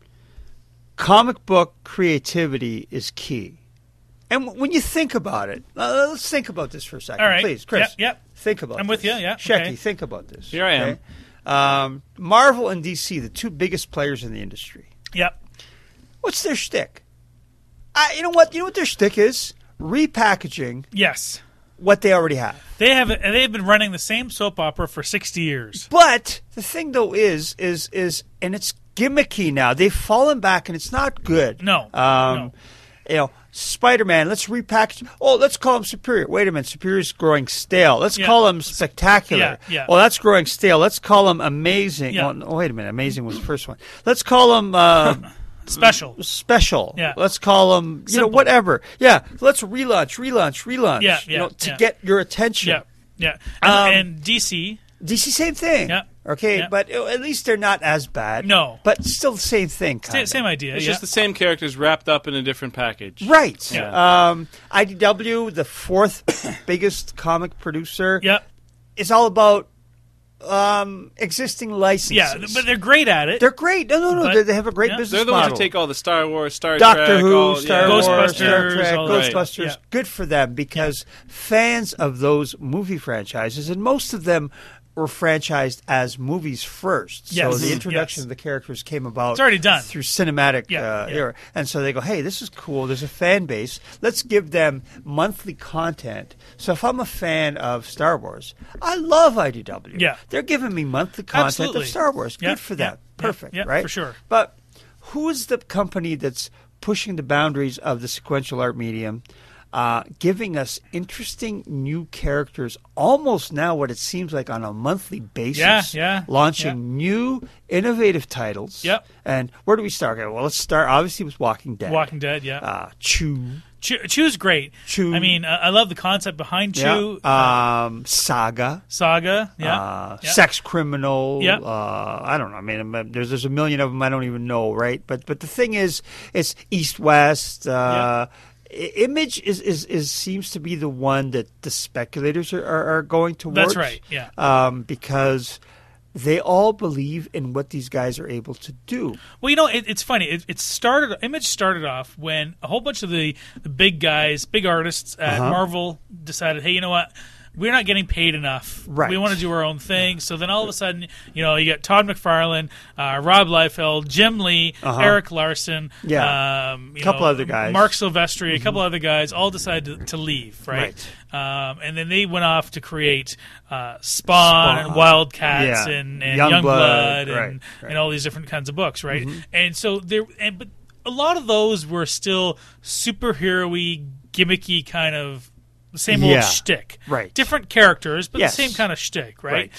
comic book creativity is key. And w- when you think about it, uh, let's think about this for a second. All right. Please, Chris. Yep, yep. Think about I'm this. with you, yeah, Shecky, okay. think about this. Here I am. Um, Marvel and D C, the two biggest players in the industry. Yep. What's their shtick? Uh, you know what? You know what their shtick is? Repackaging Yes. what they already have. They have they've been running the same soap opera for sixty years. But the thing, though, is is is, and it's gimmicky now. They've fallen back, and it's not good. No. Um, no. You know, Spider-Man. Let's repackage. Oh, let's call him Superior. Wait a minute, Superior's growing stale. Let's Yeah. call him Spectacular. Yeah, yeah. Well, that's growing stale. Let's call him Amazing. Yeah. Oh, no, wait a minute, Amazing was the first one. Let's call him uh, Special. Special. Yeah. Let's call him, you know, Simple. whatever. Yeah. Let's relaunch, relaunch, relaunch. Yeah, You yeah, know, to yeah. get your attention. Yeah. Yeah. And, Um, and D C. D C, same thing. Yeah. Okay, Yeah. but uh, at least they're not as bad. No. But still the same thing, kind Same, of. same idea. It's yeah. just the same characters wrapped up in a different package. Right. Yeah. Um, I D W, the fourth biggest comic producer, Yep. is all about um, existing licenses. Yeah, but they're great at it. They're great. No, no, no. But- they, they have a great yeah. business They're the ones model. that take all the Star Wars, Star Doctor Trek, Who, all, Star yeah. Wars, Ghostbusters, Star Trek, all that. Ghostbusters. Yeah. Good for them because fans of those movie franchises, and most of them were franchised as movies first. Yes. So the Mhm. introduction Yes. of the characters came about It's already done. through cinematic Yeah, uh, yeah. era. And so they go, hey, this is cool. There's a fan base. Let's give them monthly content. So if I'm a fan of Star Wars, I love I D W. Yeah. They're giving me monthly content Absolutely. of Star Wars. Good Yeah, for yeah, them. yeah, Perfect, yeah, right? for sure. But who is the company that's pushing the boundaries of the sequential art medium, uh, giving us interesting new characters almost now what it seems like on a monthly basis, Yeah, yeah, launching yeah. new innovative titles. Yep. And where do we start? Okay, well, let's start obviously with Walking Dead. Walking Dead, yeah. Uh, Chew. Chew, Chew's great. Chew. I mean, uh, I love the concept behind Chew. Yeah. Um, Saga. Saga, yeah. Uh, yeah. Sex Criminal. Yeah. Uh, I don't know. I mean, um, there's there's a million of them. I don't even know, right? But but the thing is, it's East West. Uh, I- Image is, is, is seems to be the one that the speculators are, are, are going towards. That's right, yeah. Um, because they all believe in what these guys are able to do. Well, you know, it, it's funny. It, it started. Image started off when a whole bunch of the, the big guys, big artists at Uh-huh. Marvel decided, hey, you know what? We're not getting paid enough. Right. We want to do our own thing. So then all of a sudden, you know, you got Todd McFarlane, uh, Rob Liefeld, Jim Lee, Uh-huh. Eric Larson, Yeah. um, you A couple know, other guys. Mark Silvestri, a couple other guys, all decided to, to leave, right? Um, and then they went off to create uh, Spawn, Spawn. and Wildcats Yeah. and, and Youngblood, Youngblood and, right, right. and all these different kinds of books, right? And so there, and but a lot of those were still superhero-y, gimmicky kind of the same Yeah. old shtick, Right. Different characters, but Yes. the same kind of shtick, right?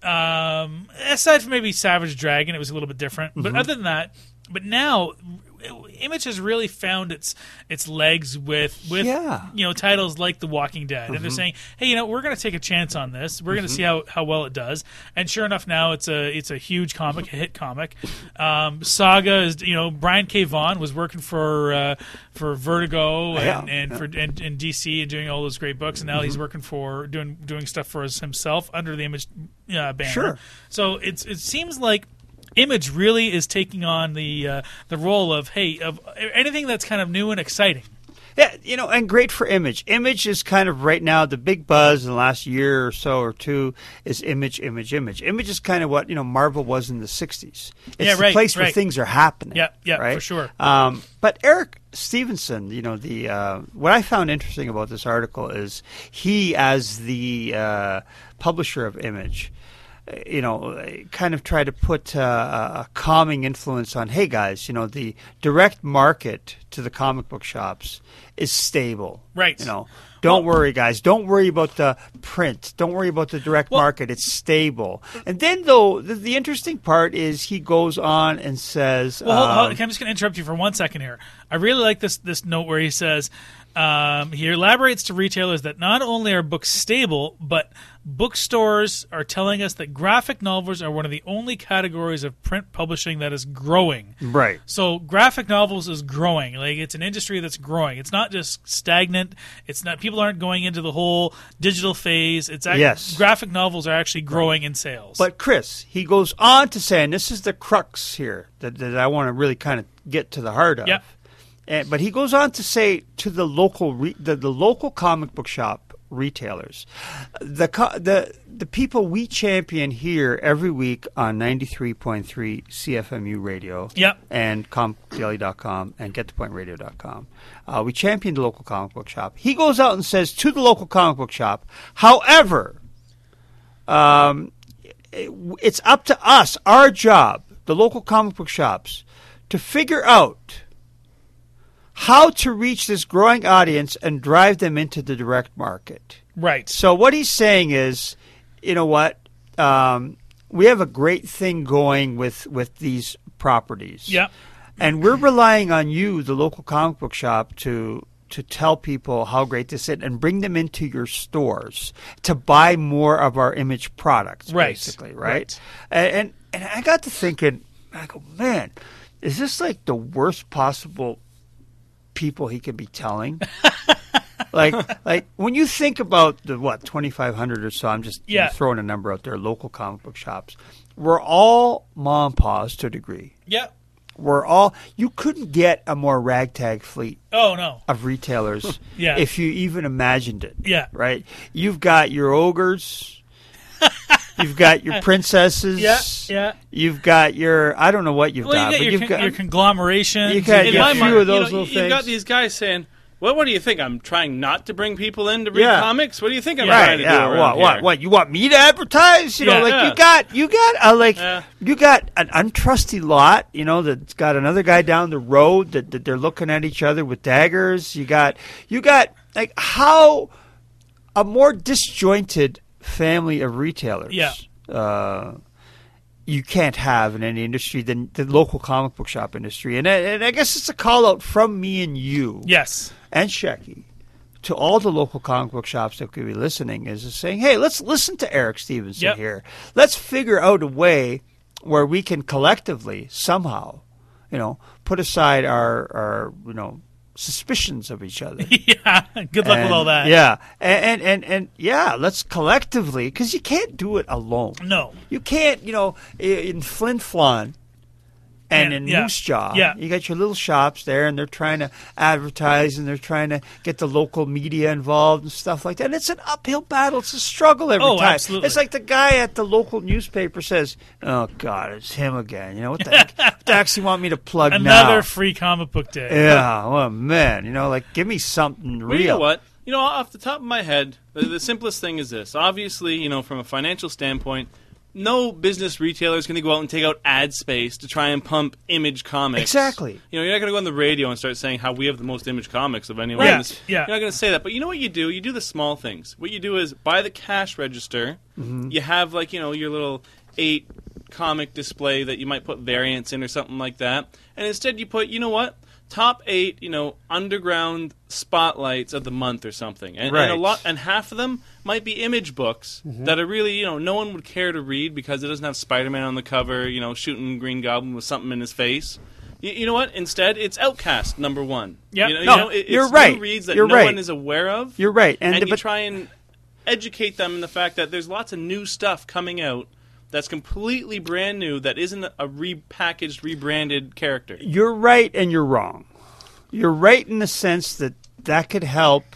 Um, aside from maybe Savage Dragon, it was a little bit different. But Mm-hmm. other than that, but now Image has really found its its legs with with Yeah. you know titles like The Walking Dead, and they're saying, hey, you know, we're going to take a chance on this. We're going to see how, how well it does. And sure enough, now it's a it's a huge comic, a hit comic. Um, Saga is you know Brian K. Vaughan was working for uh, for Vertigo and, Yeah, and yeah. for and, and D C and doing all those great books, and now Mm-hmm. he's working for doing doing stuff for us himself under the Image uh, banner. Sure. So it's it seems like Image really is taking on the uh, the role of hey of anything that's kind of new and exciting. Yeah, you know, and great for Image. Image is kind of right now the big buzz in the last year or so or two is Image, Image, Image. Image is kind of what you know Marvel was in the sixties. It's Yeah, the right, place where right. things are happening. Yeah, yeah, right? for sure. Um, but Eric Stevenson, you know, the uh, what I found interesting about this article is he, as the uh, publisher of Image, you know, kind of try to put uh, a calming influence on, hey, guys, you know, the direct market to the comic book shops is stable. Right. You know, don't Well- worry, guys. Don't worry about the print. Don't worry about the direct Well- market. It's stable. And then, though, the, the interesting part is he goes on and says... Well, hold, hold, um, I'm just going to interrupt you for one second here. I really like this this note where he says, Um, he elaborates to retailers that not only are books stable, but bookstores are telling us that graphic novels are one of the only categories of print publishing that is growing. Right. So graphic novels is growing. Like, it's an industry that's growing. It's not just stagnant. It's not, people aren't going into the whole digital phase. It's act, Yes. graphic novels are actually growing in sales. But Chris, he goes on to say, and this is the crux here that, that I want to really kind of get to the heart of. Yep. And, but he goes on to say to the local re, the, the local comic book shop retailers, the co- the the people we champion here every week on ninety-three point three C F M U radio, Yep. and comic daily dot com and get the point radio dot com. Uh, we champion the local comic book shop. He goes out and says to the local comic book shop, however, um, it, it's up to us, our job, the local comic book shops, to figure out how to reach this growing audience and drive them into the direct market. right. So what he's saying is, you know what, um, we have a great thing going with, with these properties. Yep. And we're relying on you, the local comic book shop, to to tell people how great this is and bring them into your stores to buy more of our Image products, Right. basically, right? Right. And, and and I got to thinking, I go, man, is this like the worst possible people he could be telling? like like when you think about the what twenty-five hundred or so, I'm just Yeah. throwing a number out there, local comic book shops, we're all mom and pa's to a degree. Yep. We're all, you couldn't get a more ragtag fleet Oh, no. of retailers Yeah. if you even imagined it. Yeah. Right? You've got your ogres. You've got your princesses. Yeah, yeah. You've got your, I don't know what you've Well, got, you but get your, you've con- got your conglomerations. You got- In yeah, my a few mind, of those you know, little you've got things. these guys saying, "Well, what do you think? I'm trying not to bring people in to read Yeah. comics. What do you think I'm Yeah. trying right, to yeah. do around What, what, here?" what? You want me to advertise? You know, Yeah. like Yeah. you got, you got a like, Yeah. you got an untrusty lot. You know, that's got another guy down the road that, that they're looking at each other with daggers. You got, you got like how a more disjointed family of retailers. Yeah. Uh, you can't have in any industry than the local comic book shop industry, and I, and I guess it's a call out from me and you Yes. and Shecky to all the local comic book shops that could be listening is saying, hey, let's listen to Eric Stevenson Yep. here. Let's figure out a way where we can collectively somehow, you know, put aside our, our you know, suspicions of each other. Yeah. Good luck with And- all that. Yeah. And, and, and, and yeah, let's collectively, because you can't do it alone. No. You can't, you know, i- in Flin Flon and Yeah, in yeah, Moose Jaw, yeah. you got your little shops there, and they're trying to advertise, and they're trying to get the local media involved and stuff like that. And it's an uphill battle. It's a struggle every Oh, time. absolutely. It's like the guy at the local newspaper says, oh, God, it's him again. You know, what the heck? What the heck does he want me to plug Another now? free comic book day. Yeah, well, man, you know, like, give me something real. Well, you know what? You know, off the top of my head, the, the simplest thing is this. Obviously, you know, from a financial standpoint, no business retailer is going to go out and take out ad space to try and pump Image comics. Exactly. You know, you're not going to go on the radio and start saying how we have the most Image comics of anyone. Right. in this- Yeah. You're not going to say that. But you know what you do? You do the small things. What you do is by the cash register, Mm-hmm. you have, like, you know, your little eight comic display that you might put variants in or something like that. And instead you put, you know what? Top eight, you know, underground spotlights of the month or something, and, and a Right. lot, and half of them might be Image books that are really, you know, no one would care to read because it doesn't have Spider-Man on the cover, you know, shooting Green Goblin with something in his face. You, you know what? Instead, it's Outcast number one. Yep. You know, No, you know, it, you're it's right. new reads that You're no right. one is aware of. You're right. And, and, the- you but, try and educate them in the fact that there's lots of new stuff coming out that's completely brand new that isn't a repackaged, rebranded character. You're right and you're wrong. You're right in the sense that that could help.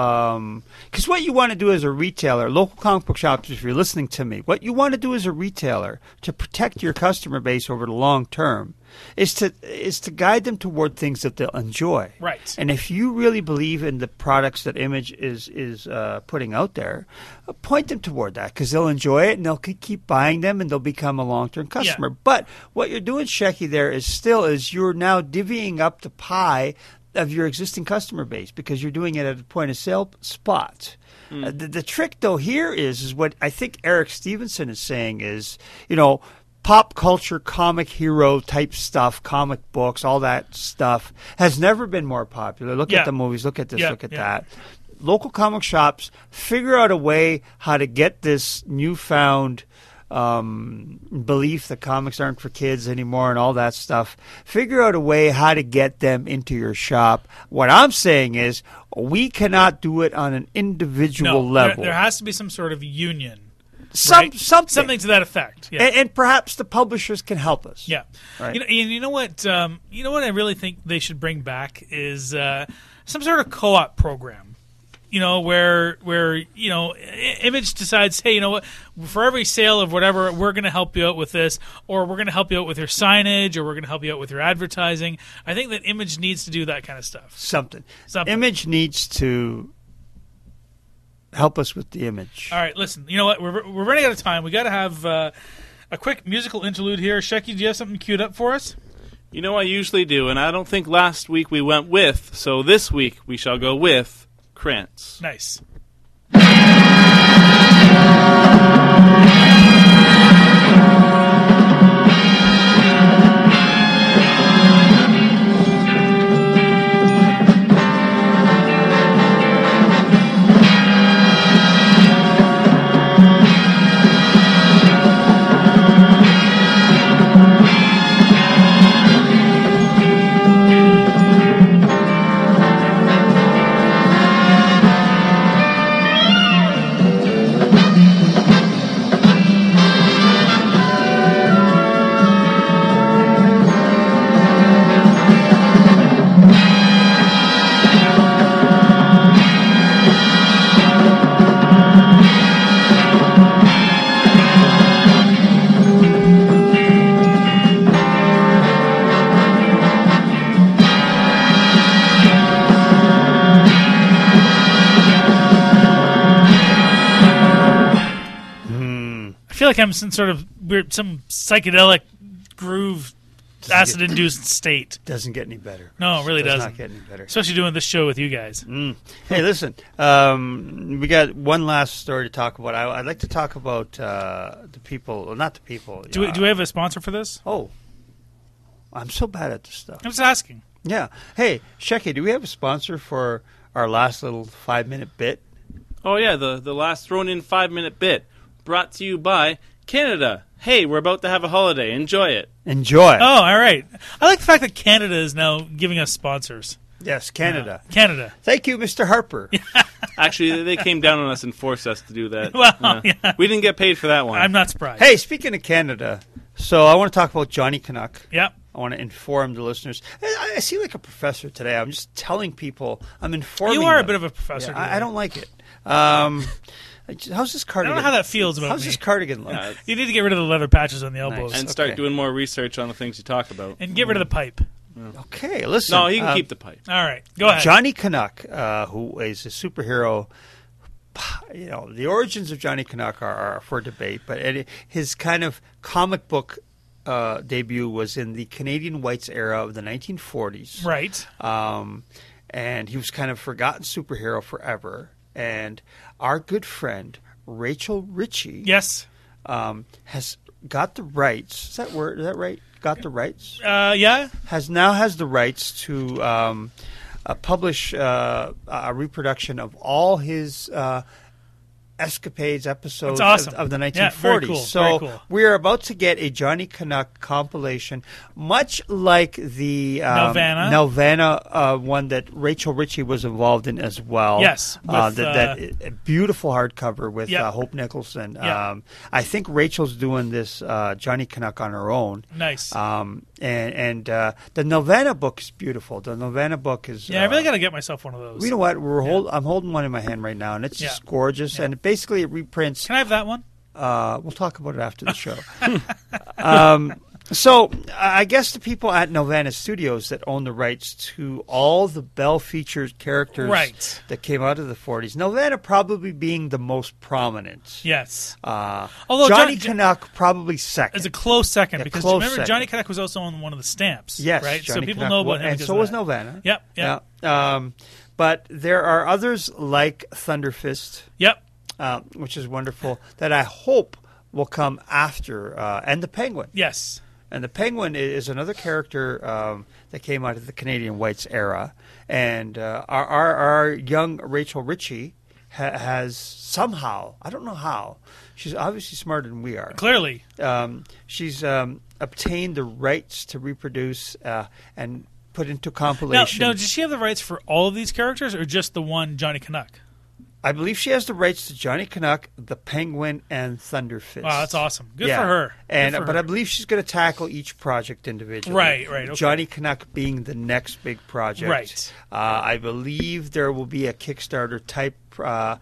Because what you want to do as a retailer, local comic book shops, if you're listening to me, what you want to do as a retailer to protect your customer base over the long term is to is to guide them toward things that they'll enjoy. Right. And if you really believe in the products that Image is is uh, putting out there, uh, point them toward that because they'll enjoy it and they'll ke- keep buying them and they'll become a long term customer. But what you're doing, Shecky, there is still is you're now divvying up the pie of your existing customer base because you're doing it at a point of sale spot. Uh, the, the trick, though, here is is what I think Eric Stevenson is saying is, you know, pop culture, comic hero type stuff, comic books, all that stuff has never been more popular. Look Yeah. at the movies, look at this, Yeah, look at yeah. that. Local comic shops figure out a way how to get this newfound um, belief that comics aren't for kids anymore and all that stuff. Figure out a way how to get them into your shop. What I'm saying is we cannot do it on an individual No, level. There, there has to be some sort of union. Some, right? something. Something to that effect. Yeah. And, and perhaps the publishers can help us. Yeah, Right. you know, and you know what? Um, you know what I really think they should bring back is uh, some sort of co-op program. You know, where where you know, I- Image decides, hey, you know what? For every sale of whatever, we're going to help you out with this, or we're going to help you out with your signage, or we're going to help you out with your advertising. I think that Image needs to do that kind of stuff. Something. Something. Image needs to help us with the image. All right, listen. You know what? We're we're running out of time. We got to have uh, a quick musical interlude here. Shecky, do you have something queued up for us? You know I usually do, and I don't think last week we went with, so this week we shall go with Krantz. Nice. I feel like I'm some sort of weird, some psychedelic groove, acid-induced state. Doesn't get any better. No, it really Does doesn't. not get any better. Especially doing this show with you guys. Mm. Hey, listen, um, we got one last story to talk about. I, I'd like to talk about uh, the people, well, not the people. Do we, uh, do we have a sponsor for this? Oh, I'm so bad at this stuff. I'm just asking. Yeah. Hey, Shecky, do we have a sponsor for our last little five-minute bit? Oh yeah, the the last thrown in five minute bit brought to you by Canada. Hey, we're about to have a holiday. Enjoy it. Enjoy. Oh, all right. I like the fact that Canada is now giving us sponsors. Yes, Canada. Yeah. Canada. Thank you, Mister Harper. Actually, they came down on us and forced us to do that. Well, yeah. We didn't get paid for that one. I'm not surprised. Hey, speaking of Canada, so I want to talk about Johnny Canuck. Yep. I want to inform the listeners. I, I seem like a professor today. I'm just telling people. I'm informing You are a them. bit of a professor Yeah, I, today. I don't like it. Um, how's this I cardigan? don't know how that feels about How's me. this cardigan look? Yeah, You need to get rid of the leather patches on the elbows Nice. and start Okay. doing more research on the things you talk about. and get rid of the pipe. Okay, listen. No, he can um, keep the pipe. All right. Go ahead. Johnny Canuck, uh, who is a superhero. You know, the origins of Johnny Canuck are, are for debate, but it, his kind of comic book uh, debut was in the Canadian Whites era of the nineteen forties. Right. Um, and he was kind of forgotten superhero forever. And our good friend Rachel Ritchie Yes. um, has got the rights. Is that word? Is that right? Got the rights. Uh, yeah. Has now has the rights to um, uh, publish uh, a reproduction of all his uh, escapades episodes That's awesome. of, of the Yeah, nineteen very forties. cool, So very cool. we are about to get a Johnny Canuck compilation, much like the um, Nelvana. Nelvana uh, one that Rachel Ritchie was involved in as well. Yes, uh, with, that, that uh, beautiful hardcover with Yeah. uh, Hope Nicholson. Yeah. Um, I think Rachel's doing this uh, Johnny Canuck on her own. Nice. Um, and and uh, the Nelvana book is beautiful. The Nelvana book is. yeah, I really uh, got to get myself one of those. You know what? We're hold, I'm holding one in my hand right now, and it's Yeah. just gorgeous. Yeah. And it basically it reprints. Can I have that one? Uh, we'll talk about it after the show. um, so I guess the people at Nelvana Studios that own the rights to all the Bell featured characters Right. that came out of the forties, Nelvana probably being the most prominent. Yes. Uh, Although Johnny John- Canuck probably second. It's a close second A because close remember second. Johnny Canuck was also on one of the stamps. Yes, Right. Johnny so people Canuck know wa- about him. and because so of was that. Nelvana. Yep. Yep. Yeah. Um, but there are others like Thunderfist, Yep. uh, which is wonderful, that I hope will come after, uh, and the Penguin. Yes. And the Penguin is another character um, that came out of the Canadian Whites era. And uh, our, our, our young Rachel Ritchie ha- has somehow, I don't know how, she's obviously smarter than we are. Clearly. Um, she's um, obtained the rights to reproduce uh, and put into compilation. Now, now, does she have the rights for all of these characters or just the one Johnny Canuck? I believe she has the rights to Johnny Canuck, the Penguin, and Thunderfist. Wow, that's awesome. Good yeah. for her. And Good for but her. I believe she's going to tackle each project individually. Right, right. Okay. Johnny Canuck being the next big project. Right. Uh, I believe there will be a Kickstarter type uh,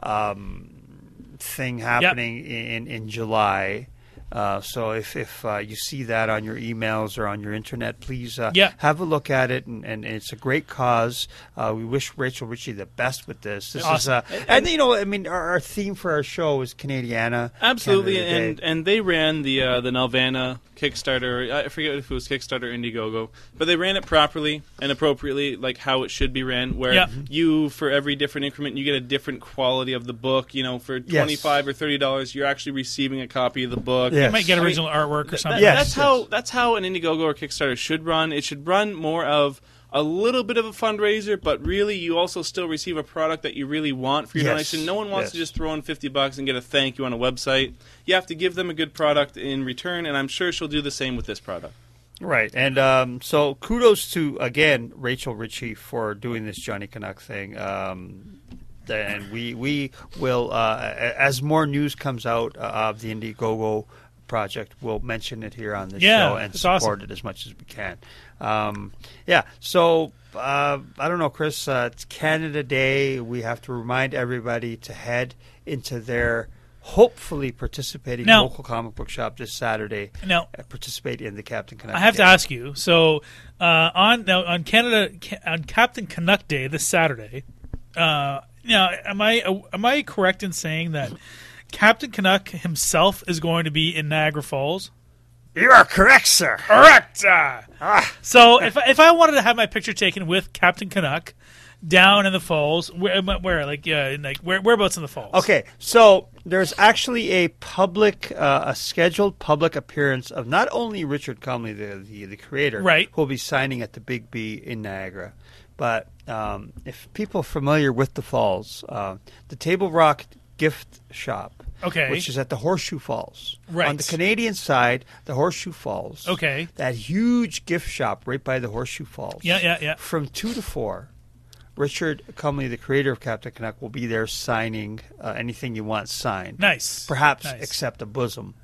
um, thing happening yep. in in July. Uh, so if, if uh, you see that on your emails or on your internet, please uh, yeah. have a look at it. And, and it's a great cause. Uh, we wish Rachel Ritchie the best with this. This awesome. is, uh, and, you know, I mean, our, our theme for our show is Canadiana. Absolutely, Canada and Day. and they ran the uh, the Nelvana Kickstarter. I forget if it was Kickstarter or Indiegogo, but they ran it properly and appropriately, like how it should be ran. Where yep. you, for every different increment, you get a different quality of the book. You know, for twenty-five yes. or thirty dollars, you're actually receiving a copy of the book. Yes. You might get original I mean, artwork or something. That, yes, that's yes. how that's how an Indiegogo or Kickstarter should run. It should run more of a little bit of a fundraiser, but really you also still receive a product that you really want for your yes. donation. No one wants yes. to just throw in fifty bucks and get a thank you on a website. You have to give them a good product in return, and I'm sure she'll do the same with this product. Right, and um, so kudos to, again, Rachel Ritchie for doing this Johnny Canuck thing. Um, and we we will, uh, as more news comes out uh, of the Indiegogo project, we'll mention it here on the yeah, show and support awesome. it as much as we can. Um, yeah, so uh, I don't know, Chris, uh, it's Canada Day. We have to remind everybody to head into their hopefully participating now, local comic book shop this Saturday. Now, uh, participate in the Captain Canuck I have Day. to ask you. So uh, on now on Canada on Captain Canuck Day this Saturday. Uh, now, am I uh, am I correct in saying that Captain Canuck himself is going to be in Niagara Falls? You are correct, sir. Correct. Uh, Ah. So if if I wanted to have my picture taken with Captain Canuck down in the falls, where, where like yeah, in like where whereabouts in the falls? Okay, so there's actually a public, uh, a scheduled public appearance of not only Richard Comley, the, the the creator, right, who will be signing at the Big B in Niagara, but um, if people are familiar with the falls, uh, the Table Rock Gift Shop, okay, which is at the Horseshoe Falls. Right. On the Canadian side, the Horseshoe Falls. Okay. That huge gift shop right by the Horseshoe Falls. Yeah, yeah, yeah. From two to four, Richard Comley, the creator of Captain Canuck, will be there signing uh, anything you want signed. Nice. Perhaps nice. except a bosom.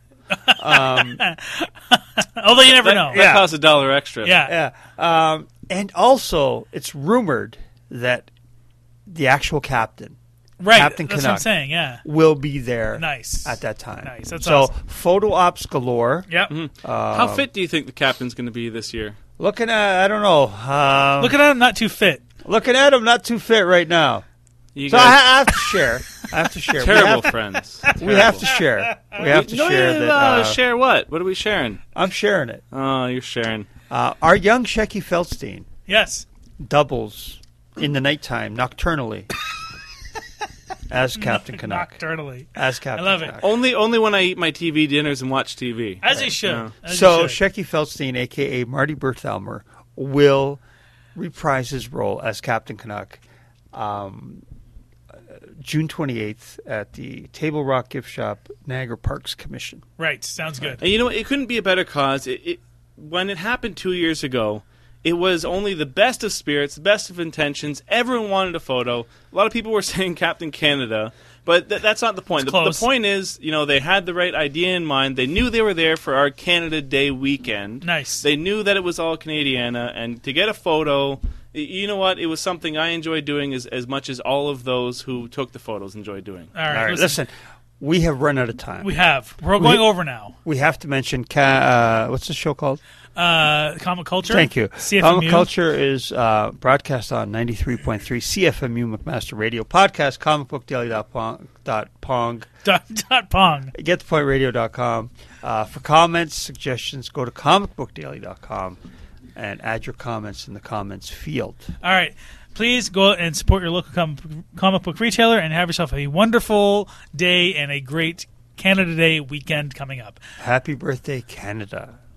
um, Although you never that, know. That Yeah. costs a dollar extra. Yeah. Yeah. Um, and also, it's rumored that the actual captain, Right. Captain That's Canuck, what I'm saying, yeah. will be there Nice. at that time. Nice. That's so, awesome. photo ops galore. Yep. Mm-hmm. Um, How fit do you think the captain's going to be this year? Looking at, I don't know. Um, Looking at him, not too fit. looking at him, not too fit right now. You So I, guys, I have to share. I have to share. terrible we have, friends. we have to share. We have to no, share you, that. uh, Uh, share what? What are we sharing? I'm sharing it. Oh, you're sharing. Uh, our young Shecky Feldstein Yes. doubles in the nighttime nocturnally as Captain Canuck. Nocturnally. As Captain I love it. Canuck. Only, only when I eat my T V dinners and watch T V. As he should. Yeah. As So he should. Shecky Feldstein, a k a. Marty Berthelmer, will reprise his role as Captain Canuck um, June twenty-eighth at the Table Rock Gift Shop, Niagara Parks Commission. Right. Sounds good. And you know what? It couldn't be a better cause. It, it, when it happened two years ago, it was only the best of spirits, the best of intentions. Everyone wanted a photo. A lot of people were saying Captain Canada, but th- that's not the point. It's The, the close. point is, you know, they had the right idea in mind. They knew they were there for our Canada Day weekend. Nice. They knew that it was all Canadiana, and to get a photo, y- you know what? It was something I enjoyed doing as, as much as all of those who took the photos enjoyed doing. All right. All right, listen, listen, we have run out of time. We have. We're going over now. We have to mention, ca- uh, what's the show called? Uh, Comic Culture. Thank you. C F M U. Comic Culture is uh, broadcast on ninety-three point three C F M U McMaster Radio. Podcast, comic book daily dot pong. Dot pong. Dot, dot pong. get the point radio dot com. Uh, for comments, suggestions, go to comic book daily dot com and add your comments in the comments field. All right. Please go and support your local com- comic book retailer and have yourself a wonderful day and a great Canada Day weekend coming up. Happy birthday, Canada.